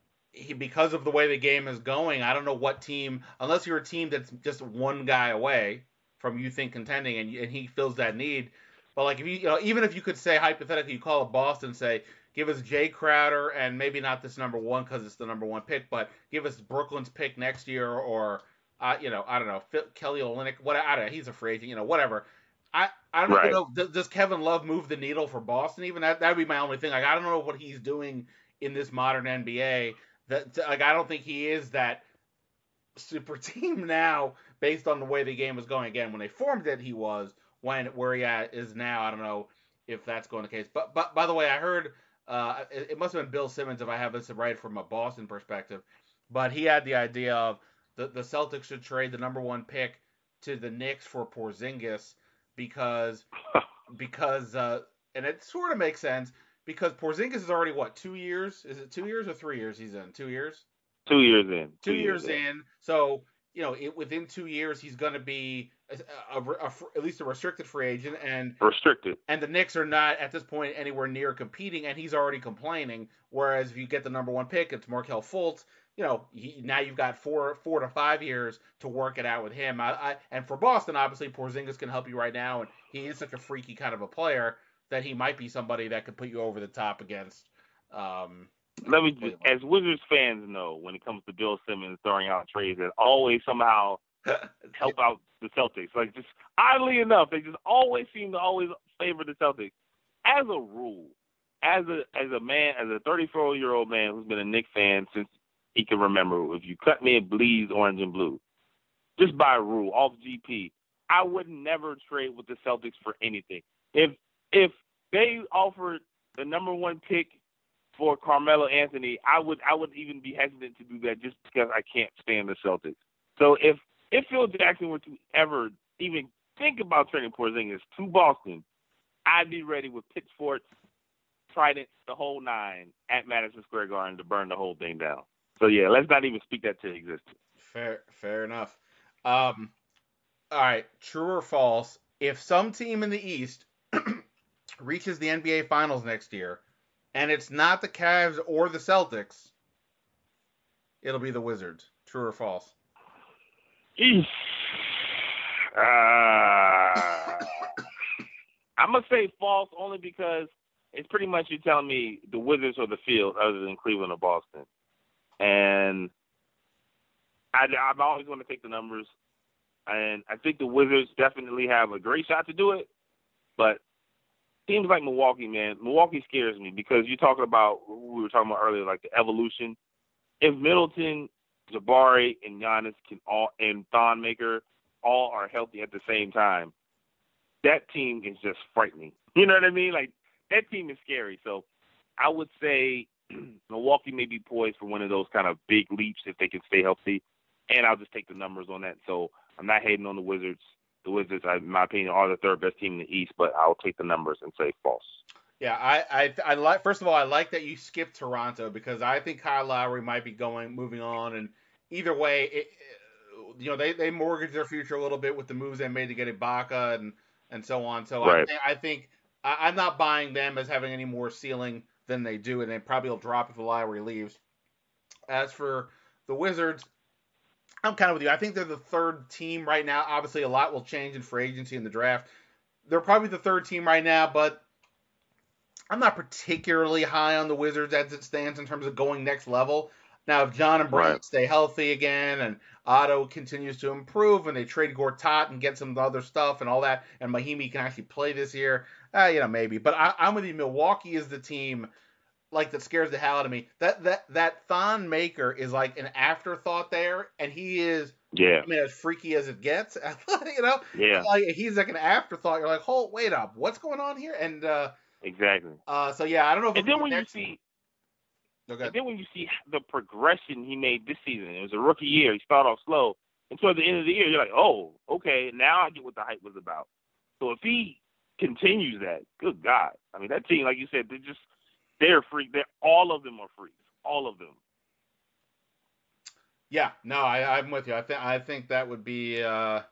he because of the way the game is going, I don't know what team, unless you're a team that's just one guy away from you think contending, and and he fills that need. But like if you, you know, even if you could say hypothetically, you call up Boston, say give us Jay Crowder and maybe not this number one because it's the number one pick, but give us Brooklyn's pick next year or. Uh, you know, I don't know, Phil, Kelly Olynyk, what I don't know, he's a free agent, you know, whatever. I, I don't right. know, does, does Kevin Love move the needle for Boston? Even that that would be my only thing. Like, I don't know what he's doing in this modern N B A. That like, I don't think he is that super team now, based on the way the game was going. Again, when they formed it, he was. When where he at is now, I don't know if that's going the case. But but by the way, I heard uh, it, it must have been Bill Simmons if I have this right from a Boston perspective, but he had the idea of. The, the Celtics should trade the number one pick to the Knicks for Porzingis because because uh, and it sort of makes sense because Porzingis is already what two years? Is it two years or three years? He's in two years. Two years in. Two, two years, years in. in. So you know, it, within two years, he's going to be a, a, a, at least a restricted free agent and restricted. And the Knicks are not at this point anywhere near competing, and he's already complaining. Whereas if you get the number one pick, it's Markelle Fultz. You know, he, now you've got four, four to five years to work it out with him. I, I, and for Boston, obviously, Porzingis can help you right now, and he is such a freaky kind of a player that he might be somebody that could put you over the top against. Um, Let me, just, as Wizards fans know, when it comes to Bill Simmons throwing out trades, that always somehow help out the Celtics. Like, just oddly enough, they just always seem to always favor the Celtics. As a rule, as a as a man, as a thirty-four-year-old man who's been a Knicks fan since he can remember, if you cut me, it bleeds orange and blue. Just by rule, off G P, I would never trade with the Celtics for anything. If if they offered the number one pick for Carmelo Anthony, I would I would even be hesitant to do that just because I can't stand the Celtics. So if if Phil Jackson were to ever even think about trading Porzingis to Boston, I'd be ready with pitchforks, tridents, the whole nine at Madison Square Garden to burn the whole thing down. So, yeah, let's not even speak that to existence. Fair fair enough. Um, all right, true or false, if some team in the East reaches the N B A Finals next year, and it's not the Cavs or the Celtics, it'll be the Wizards. True or false? Eesh. Uh, I'm going to say false only because it's pretty much you telling me the Wizards or the field other than Cleveland or Boston. And I, I'm always going to take the numbers. And I think the Wizards definitely have a great shot to do it. But teams like Milwaukee, man, Milwaukee scares me because you're talking about, we were talking about earlier, like the evolution. If Middleton, Jabari, and Giannis can all, and Thon Maker all are healthy at the same time, that team is just frightening. You know what I mean? Like, that team is scary. So I would say Milwaukee may be poised for one of those kind of big leaps if they can stay healthy. And I'll just take the numbers on that. So I'm not hating on the Wizards. The Wizards, in my opinion, are the third best team in the East, but I'll take the numbers and say false. Yeah, I, I, I like. First of all, I like that you skipped Toronto because I think Kyle Lowry might be going, moving on, and either way, it, you know, they, they mortgaged their future a little bit with the moves they made to get Ibaka and and so on. So right. I, th- I think I, I'm not buying them as having any more ceiling than they do, and they probably will drop if Lowry leaves. As for the Wizards, I'm kind of with you. I think they're the third team right now. Obviously, a lot will change in free agency and the draft. They're probably the third team right now, but I'm not particularly high on the Wizards as it stands in terms of going next level. Now, if John and Brand right. stay healthy again and Otto continues to improve and they trade Gortat and get some other stuff and all that, and Mahimi can actually play this year, uh, you know, maybe. But I, I'm with you. Milwaukee is the team like that scares the hell out of me. That that that Thon Maker is like an afterthought there, and he is, yeah. I mean, as freaky as it gets, you know. Yeah. Like he's like an afterthought. You're like, hold, wait up, what's going on here? And uh, exactly. Uh, so yeah, I don't know. If and then when next... you see, okay. and then when you see the progression he made this season, it was a rookie year. He started off slow, and toward the end of the year, you're like, oh, okay, now I get what the hype was about. So if he continues that, good God, I mean that team, like you said, they're just they're freak. They're all of them are freaks. All of them. Yeah, no, I, I'm with you. I think I think that would be uh,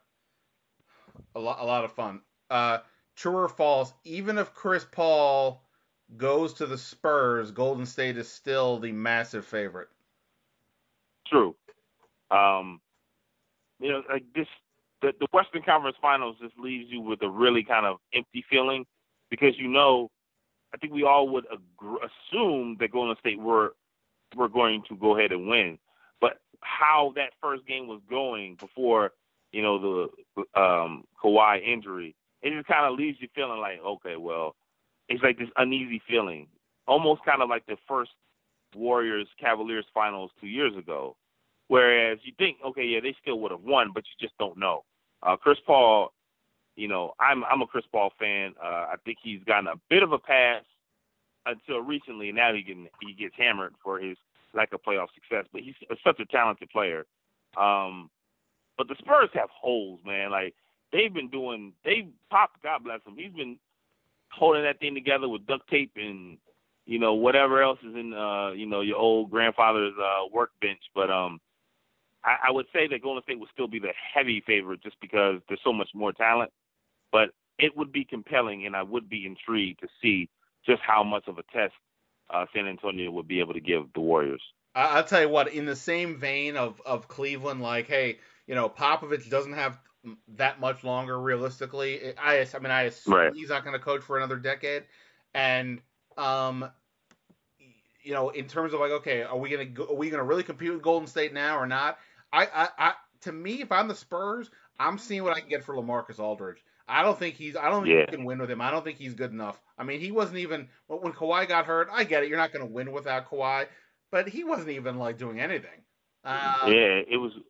a lot a lot of fun. Uh, true or false? Even if Chris Paul goes to the Spurs, Golden State is still the massive favorite. True. Um, you know, like this, the, the Western Conference Finals just leaves you with a really kind of empty feeling because you know, I think we all would agree, assume that Golden State were were going to go ahead and win, but how that first game was going before, you know, the um, Kawhi injury, it just kind of leaves you feeling like, okay, well, it's like this uneasy feeling, almost kind of like the first Warriors-Cavaliers finals two years ago, whereas you think, okay, yeah, they still would have won, but you just don't know. Uh, Chris Paul, you know, I'm I'm a Chris Paul fan. Uh, I think he's gotten a bit of a pass until recently. Now he can he gets hammered for his lack of playoff success, but he's such a talented player. Um, but the Spurs have holes, man. Like they've been doing, they Pop, God bless him, he's been holding that thing together with duct tape and you know whatever else is in uh, you know your old grandfather's uh, workbench. But um, I, I would say that Golden State would still be the heavy favorite just because there's so much more talent. But it would be compelling, and I would be intrigued to see just how much of a test uh, San Antonio would be able to give the Warriors. I'll tell you what, in the same vein of, of Cleveland, like, hey, you know, Popovich doesn't have that much longer realistically. I, I mean, I assume right. he's not going to coach for another decade. And, um, you know, in terms of like, okay, are we going to are we going to really compete with Golden State now or not? I, I, I, to me, if I'm the Spurs, I'm seeing what I can get for LaMarcus Aldridge. I don't think he's. I don't think yeah. you can win with him. I don't think he's good enough. I mean, he wasn't even when Kawhi got hurt. I get it. You're not going to win without Kawhi, but he wasn't even like doing anything. Uh, yeah, it was.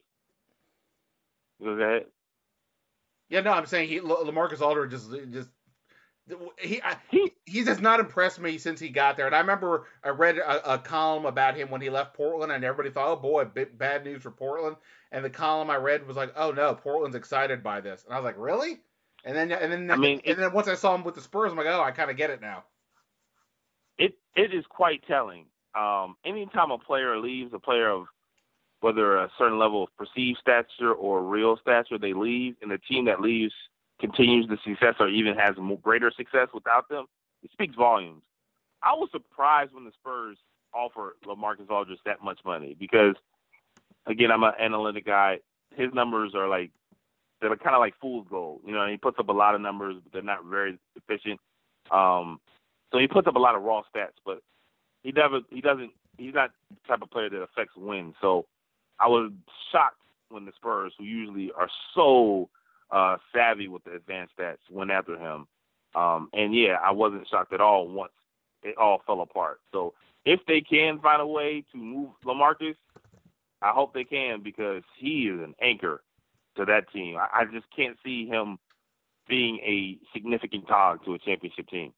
Was that? Yeah, no, I'm saying he LaMarcus Aldridge just just he he he's just not impressed me since he got there. And I remember I read a, a column about him when he left Portland, and everybody thought, oh boy, bad news for Portland. And the column I read was like, oh no, Portland's excited by this, and I was like, really? And then, and then, I mean, and then once I saw him with the Spurs, I'm like, oh, I kind of get it now. It it is quite telling. Um, anytime a player leaves, a player of whether a certain level of perceived stature or real stature, they leave, and the team that leaves continues the success or even has more greater success without them, it speaks volumes. I was surprised when the Spurs offered LaMarcus Aldridge that much money because, again, I'm an analytic guy. His numbers are like, they're kind of like fool's gold. You know, he puts up a lot of numbers, but they're not very efficient. Um, so he puts up a lot of raw stats, but he never, he doesn't, he's not the type of player that affects wins. So I was shocked when the Spurs, who usually are so uh, savvy with the advanced stats, went after him. Um, and yeah, I wasn't shocked at all once it all fell apart. So if they can find a way to move LaMarcus, I hope they can because he is an anchor to that team. I, I just can't see him being a significant cog to a championship team.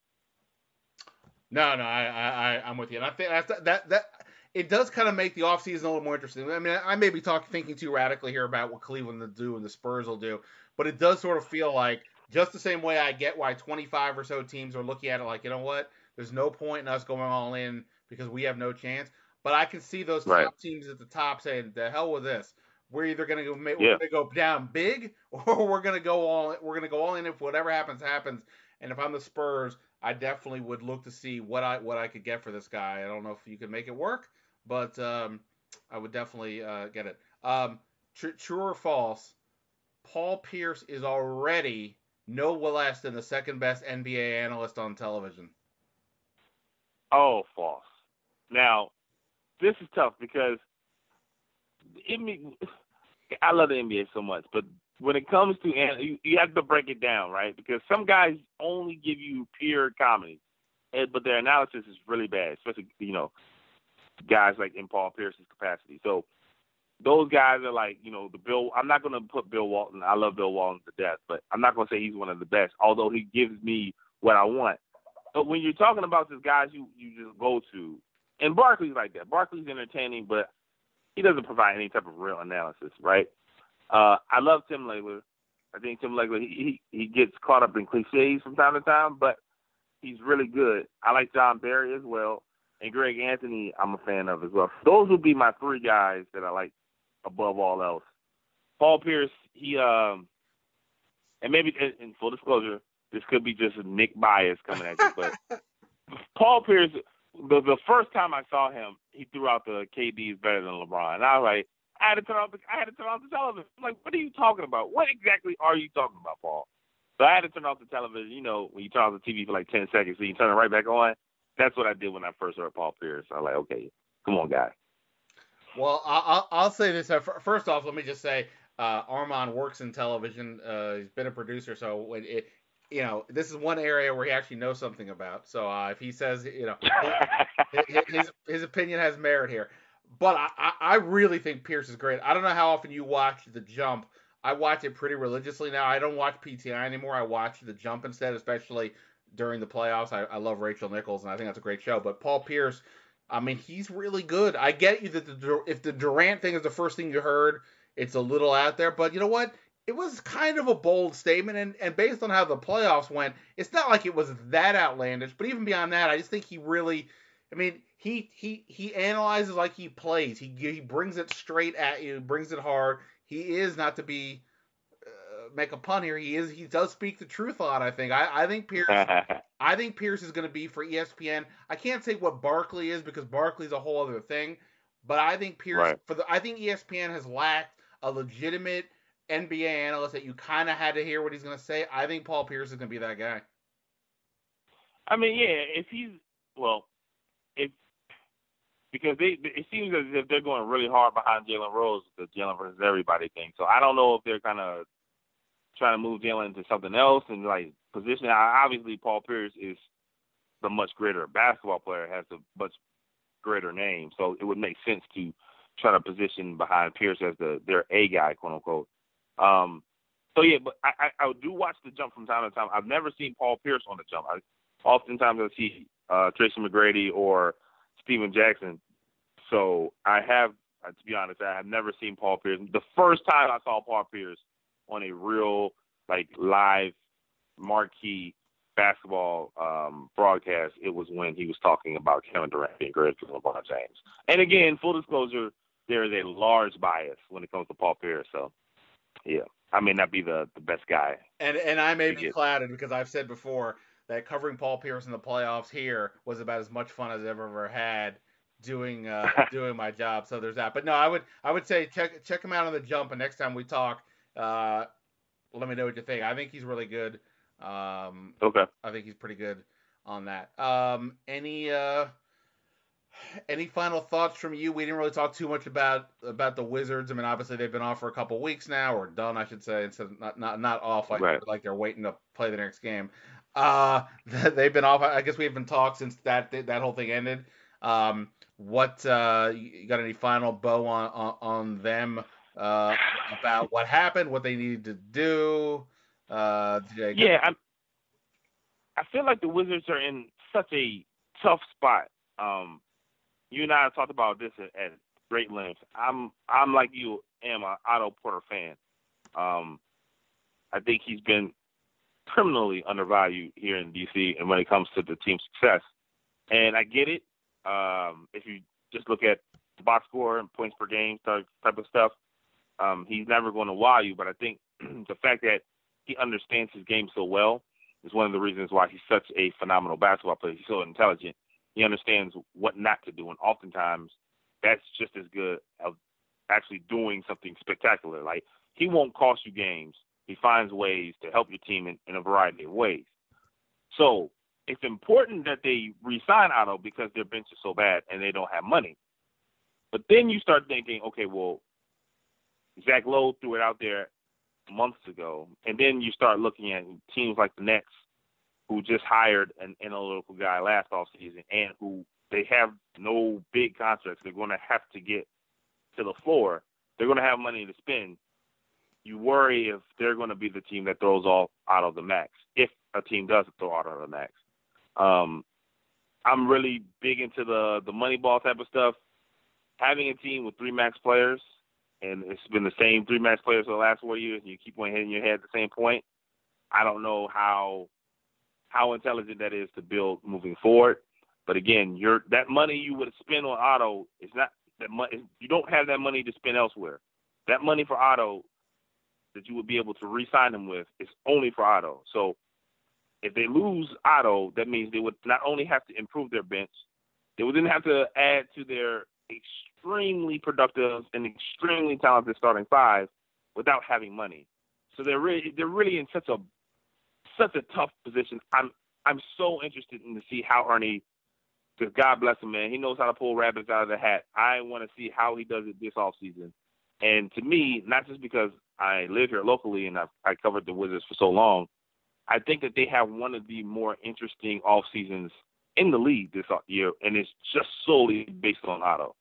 No, no, I, I, I'm with you. And I think that, that, that it does kind of make the offseason a little more interesting. I mean, I may be talking, thinking too radically here about what Cleveland will do and the Spurs will do, but it does sort of feel like just the same way I get why twenty-five or so teams are looking at it like, you know what, there's no point in us going all in because we have no chance. But I can see those top right. teams at the top saying, "The hell with this. We're either going to go, we're yeah. going to go down big, or we're going to go all, we're going to go all in. If whatever happens, happens." And if I'm the Spurs, I definitely would look to see what I what I could get for this guy. I don't know if you could make it work, but um, I would definitely uh, get it. Um, tr- true or false? Paul Pierce is already no less than the second best N B A analyst on television. Oh, false. Now, this is tough because it, I love the N B A so much, but when it comes to you, you have to break it down, right? Because some guys only give you pure comedy, but their analysis is really bad, especially you know guys like in Paul Pierce's capacity. So those guys are like you know the Bill. I'm not going to put Bill Walton. I love Bill Walton to death, but I'm not going to say he's one of the best, although he gives me what I want. But when you're talking about these guys you you just go to. And Barkley's like that. Barkley's entertaining, but he doesn't provide any type of real analysis, right? Uh, I love Tim Legler. I think Tim Legler, he, he he gets caught up in cliches from time to time, but he's really good. I like John Barry as well, and Greg Anthony I'm a fan of as well. Those would be my three guys that I like above all else. Paul Pierce, he um, and maybe in full disclosure, this could be just Nick bias coming at you, but Paul Pierce. The the first time I saw him, he threw out the K D is better than LeBron. And I was like, I had to turn off the I had to turn off the television. I'm like, what are you talking about? What exactly are you talking about, Paul? So I had to turn off the television. You know, when you turn off the T V for like ten seconds, so you turn it right back on. That's what I did when I first heard Paul Pierce. I was like, okay, come on, guy. Well, I'll I'll say this. First off, let me just say, uh, Armand works in television. Uh, he's been a producer, so when it. You know, this is one area where he actually knows something about. So uh, if he says, you know, his, his his opinion has merit here. But I, I really think Pierce is great. I don't know how often you watch The Jump. I watch it pretty religiously now. I don't watch P T I anymore. I watch The Jump instead, especially during the playoffs. I, I love Rachel Nichols, and I think that's a great show. But Paul Pierce, I mean, he's really good. I get you that the, if the Durant thing is the first thing you heard, it's a little out there. But you know what? It was kind of a bold statement, and, and based on how the playoffs went, it's not like it was that outlandish. But even beyond that, I just think he really, I mean, he he he analyzes like he plays. He he brings it straight at you, brings it hard. He is, not to be uh, make a pun here, he is he does speak the truth a lot. I think. I, I think Pierce. I think Pierce is going to be for E S P N. I can't say what Barkley is because Barkley's a whole other thing. But I think Pierce right. for the I think E S P N has lacked a legitimate N B A analyst that you kind of had to hear what he's going to say. I think Paul Pierce is going to be that guy. I mean, yeah, if he's well, if because they it seems as if they're going really hard behind Jalen Rose, the Jalen versus everybody thing. So I don't know if they're kind of trying to move Jalen into something else and like position. Obviously, Paul Pierce is the much greater basketball player, has a much greater name, so it would make sense to try to position behind Pierce as the their A guy, quote unquote. Um, so yeah, but I, I, I do watch The Jump from time to time. I've never seen Paul Pierce on The Jump. I, oftentimes I see uh, Tracy McGrady or Steven Jackson. So I have, uh, to be honest, I have never seen Paul Pierce. The first time I saw Paul Pierce on a real, like, live marquee basketball um, broadcast, it was when he was talking about Kevin Durant being greater than LeBron James. And again, full disclosure, there is a large bias when it comes to Paul Pierce. So. Yeah, I may not be the, the best guy. And and I may be clouded because I've said before that covering Paul Pierce in the playoffs here was about as much fun as I've ever had doing uh, doing my job. So there's that. But no, I would I would say check check him out on the jump, and next time we talk, uh, let me know what you think. I think he's really good. Um, okay. I think he's pretty good on that. Um, any uh, any final thoughts from you? We didn't really talk too much about about the Wizards. I mean, obviously they've been off for a couple of weeks now, or done, I should say, instead of not not not off like Right. like they're waiting to play the next game. Uh, they've been off. I guess we haven't talked since that that whole thing ended. Um, what uh, you got any final bow on on, on them uh, about what happened, what they needed to do? Uh, yeah, I I feel like the Wizards are in such a tough spot. Um, you and I have talked about this at, at great length. I'm I'm like you am an Otto Porter fan. Um, I think he's been criminally undervalued here in D C and when it comes to the team's success. And I get it. Um, if you just look at the box score and points per game type of stuff, um, he's never going to wow you. But I think the fact that he understands his game so well is one of the reasons why he's such a phenomenal basketball player. He's so intelligent. He understands what not to do, and oftentimes that's just as good of actually doing something spectacular. Like, he won't cost you games. He finds ways to help your team in, in a variety of ways. So it's important that they re-sign Otto because their bench is so bad and they don't have money. But then you start thinking, okay, well, Zach Lowe threw it out there months ago, and then you start looking at teams like the Nets, who just hired an analytical guy last offseason and who they have no big contracts. They're going to have to get to the floor. They're going to have money to spend. You worry if they're going to be the team that throws off out of the max, if a team does throw out of the max. Um, I'm really big into the, the money ball type of stuff. Having a team with three max players, and it's been the same three max players for the last four years, and you keep on hitting your head at the same point, I don't know how how intelligent that is to build moving forward. But again, your that money you would spend on Otto is not that money. You don't have that money to spend elsewhere. That money for Otto that you would be able to re-sign him with is only for Otto. So if they lose Otto, that means they would not only have to improve their bench, they would then have to add to their extremely productive and extremely talented starting five without having money. So they're really they're really in such a such a tough position. I'm I'm so interested in to see how Ernie, because God bless him, man, he knows how to pull rabbits out of the hat. I want to see how he does it this offseason. And to me, not just because I live here locally and I've, I covered the Wizards for so long, I think that they have one of the more interesting off seasons in the league this year, and it's just solely based on Otto.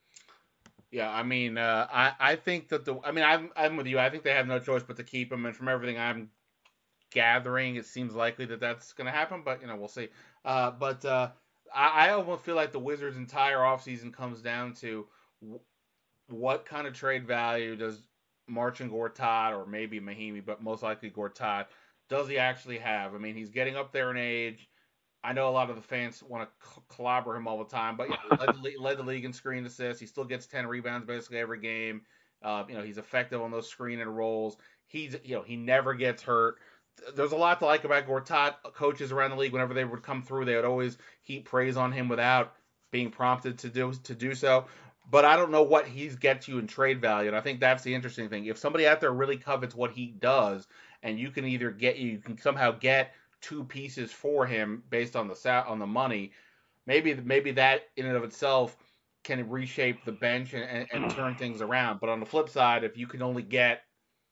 Yeah, I mean, uh, I I think that the I mean I'm I'm with you. I think they have no choice but to keep him, and from everything I'm gathering, it seems likely that that's going to happen. But you know, we'll see. Uh, but uh, I, I almost feel like the Wizards' entire offseason comes down to w- what kind of trade value does Marcin Gortat, or maybe Mahinmi, but most likely Gortat, does he actually have? I mean, he's getting up there in age. I know a lot of the fans want to clobber him all the time, but you know, led, the, led the league in screen assists. He still gets ten rebounds basically every game. Uh, you know, he's effective on those screen and rolls. He's, you know, he never gets hurt. There's a lot to like about Gortat. Coaches around the league, whenever they would come through, they would always heap praise on him without being prompted to do to do so. But I don't know what he gets you in trade value, and I think that's the interesting thing. If somebody out there really covets what he does, and you can either get you can somehow get two pieces for him based on the on the money, maybe maybe that in and of itself can reshape the bench and, and, and turn things around. But on the flip side, if you can only get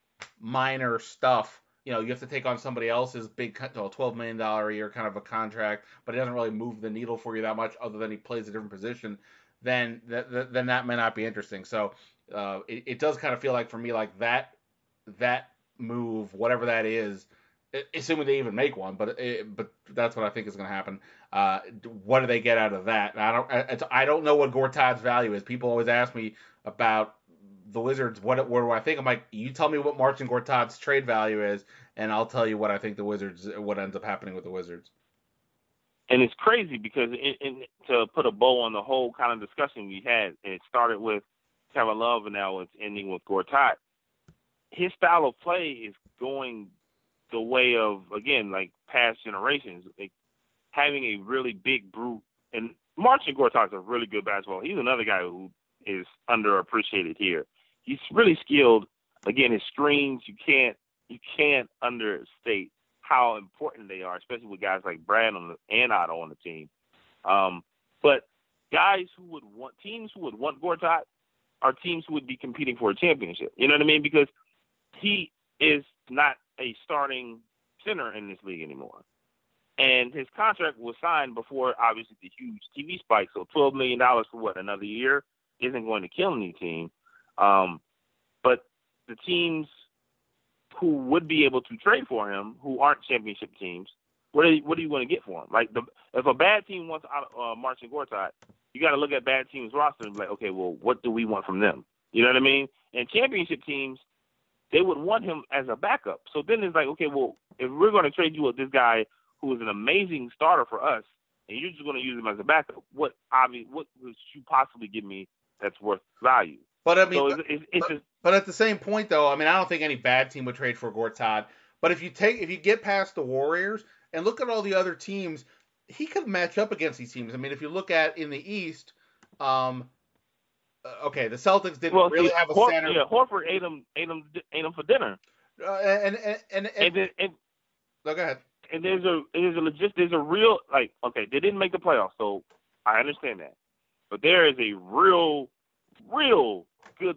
minor stuff, you know, you have to take on somebody else's big twelve million dollars a year kind of a contract, but it doesn't really move the needle for you that much other than he plays a different position, then that, then that may not be interesting. So uh, it, it does kind of feel like for me like that that move, whatever that is, assuming they even make one, but it, but that's what I think is going to happen. Uh, what do they get out of that? And I don't it's, I don't know what Gortat's value is. People always ask me about the Wizards. What what do I think? I'm like, you tell me what Marcin Gortat's trade value is, and I'll tell you what I think the Wizards what ends up happening with the Wizards. And it's crazy because in, in, to put a bow on the whole kind of discussion we had, and it started with Kevin Love and now it's ending with Gortat. His style of play is going the way of, again, like past generations, like having a really big brute. And Marcin Gortat's a really good basketball. He's another guy who is underappreciated here. He's really skilled. Again, his screens, you can't you can't understate how important they are, especially with guys like Brad on the, and Otto on the team. Um, but guys who would want teams who would want Gortat are teams who would be competing for a championship. You know what I mean? Because he is not a starting center in this league anymore. And his contract was signed before, obviously, the huge T V spike. So twelve million dollars for, what, another year isn't going to kill any team. Um, but the teams who would be able to trade for him, who aren't championship teams, what are you, what are you going to get for him? Like, the, if a bad team wants uh, Marcin Gortat, you got to look at bad teams' roster and be like, okay, well, what do we want from them? You know what I mean? And championship teams, they would want him as a backup. So then it's like, okay, well, if we're going to trade you with this guy who is an amazing starter for us, and you're just going to use him as a backup, what obvi- what would you possibly give me that's worth value? But I mean, so it's, it's, it's but, just, but at the same point, though, I mean, I don't think any bad team would trade for Gortat. But if you take, if you get past the Warriors and look at all the other teams, he could match up against these teams. I mean, if you look at in the East, um, okay, the Celtics didn't well, really see, have a Hor- center. Yeah, Horford ate him, ate him, ate him for dinner. Uh, and and and, and, And then, and, no, go ahead. and there's a there's a legit there's a real like okay they didn't make the playoffs, so I understand that, but there is a real real good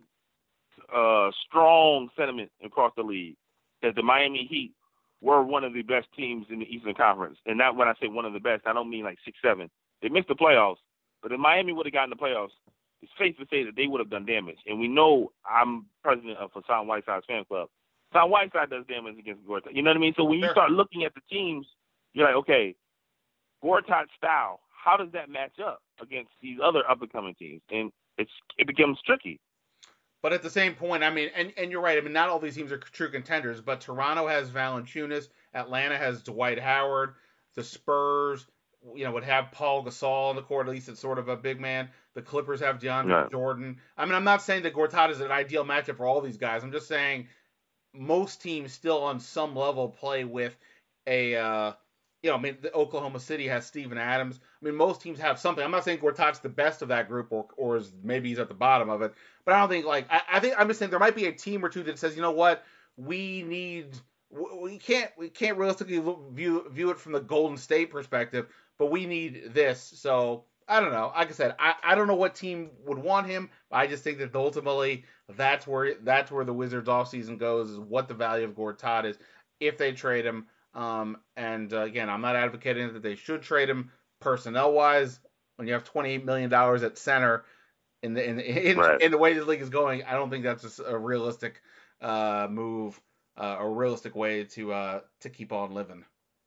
uh strong sentiment across the league that the Miami Heat were one of the best teams in the Eastern Conference. And not when I say one of the best, I don't mean like six seven. They missed the playoffs, but if Miami would have gotten the playoffs, it's safe to say that they would have done damage. And we know I'm president of Hassan Whiteside's fan club. Hassan Whiteside does damage against Gortat. You know what I mean? So when you Sure. start looking at the teams, you're like, okay, Gortat's style, how does that match up against these other up-and-coming teams? And it's it becomes tricky. But at the same point, I mean, and, and you're right. I mean, not all these teams are true contenders, but Toronto has Valanciunas, Atlanta has Dwight Howard, the Spurs, you know, would have Paul Gasol on the court. At least it's sort of a big man. The Clippers have DeAndre Right. Jordan. I mean, I'm not saying that Gortat is an ideal matchup for all these guys. I'm just saying most teams still on some level play with a, uh, you know, I mean, the Oklahoma City has Steven Adams. I mean, most teams have something. I'm not saying Gortat's the best of that group, or or is, maybe he's at the bottom of it. But I don't think, like, I, I think I'm just saying there might be a team or two that says, you know what, we need, we can't, we can't realistically view view it from the Golden State perspective, but we need this. So I don't know. Like I said, I, I don't know what team would want him. I just think that ultimately that's where that's where the Wizards offseason goes, is what the value of Gortat is if they trade him. Um, and uh, again, I'm not advocating that they should trade him personnel wise. When you have twenty-eight million dollars at center in the in the, in, Right. in the way the league is going, I don't think that's a, a realistic uh, move, uh, a realistic way to uh, to keep on living.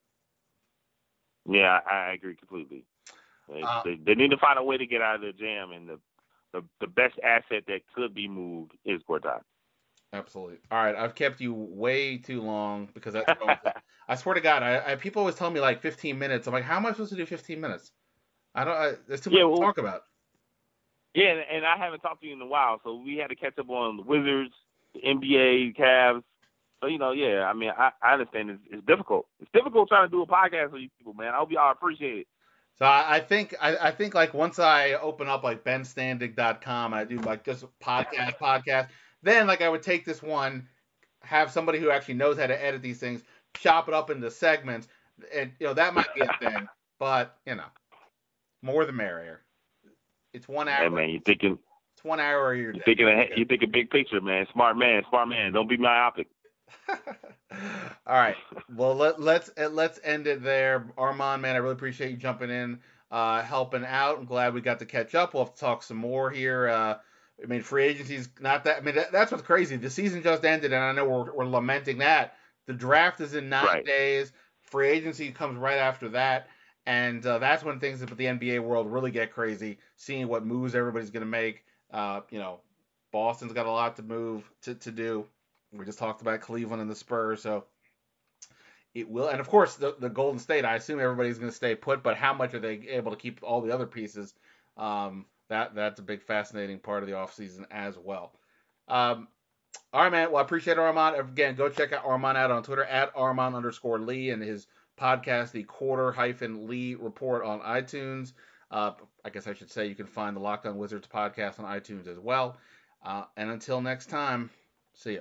Yeah, I, I agree completely. They, Uh, they, they need to find a way to get out of the jam, and the the, the best asset that could be moved is Gortat. Absolutely. All right, I've kept you way too long because that's. I swear to God, I, I people always tell me like fifteen minutes. I'm like, how am I supposed to do fifteen minutes? I don't. I, there's too much Yeah, to well- talk about. Yeah, and, and I haven't talked to you in a while, so we had to catch up on the Wizards, the N B A, Cavs. So, you know, yeah, I mean, I, I understand it's, it's difficult. It's difficult trying to do a podcast with you people, man. I hope y'all appreciate it. So I, I think I, I think like once I open up like ben standig dot com and I do like just podcast podcast, then like I would take this one, have somebody who actually knows how to edit these things, chop it up into segments, and you know that might be a thing. But you know, more the merrier. It's one hour. Hey, man, you're thinking, It's one hour of your day. you're thinking, ahead, you're thinking big picture, man. Smart man, smart man. Don't be myopic. All right. Well, let, let's let's end it there. Armand, man, I really appreciate you jumping in, uh, helping out. I'm glad we got to catch up. We'll have to talk some more here. Uh, I mean, free agency's not that. I mean, that, that's what's crazy. The season just ended, and I know we're, we're lamenting that. The draft is in nine Right. days. Free agency comes right after that. And uh, that's when things with the N B A world really get crazy, seeing what moves everybody's going to make. Uh, you know, Boston's got a lot to move to, to do. We just talked about Cleveland and the Spurs, so it will. And, of course, the, the Golden State, I assume everybody's going to stay put, but how much are they able to keep all the other pieces? Um, that That's a big fascinating part of the offseason as well. Um, All right, man. Well, I appreciate Armand. Again, go check out Armand out on Twitter at Armand underscore Lee and his podcast, the Quarter hyphen Lee Report on iTunes. Uh, I guess I should say you can find the Locked On Wizards podcast on iTunes as well. Uh, and until next time, see ya.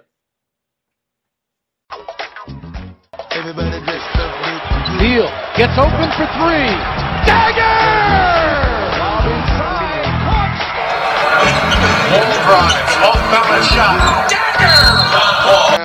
Everybody just Neal gets open for three. Dagger! Lob inside. Caught. Long drive. Off balance shot. Dagger!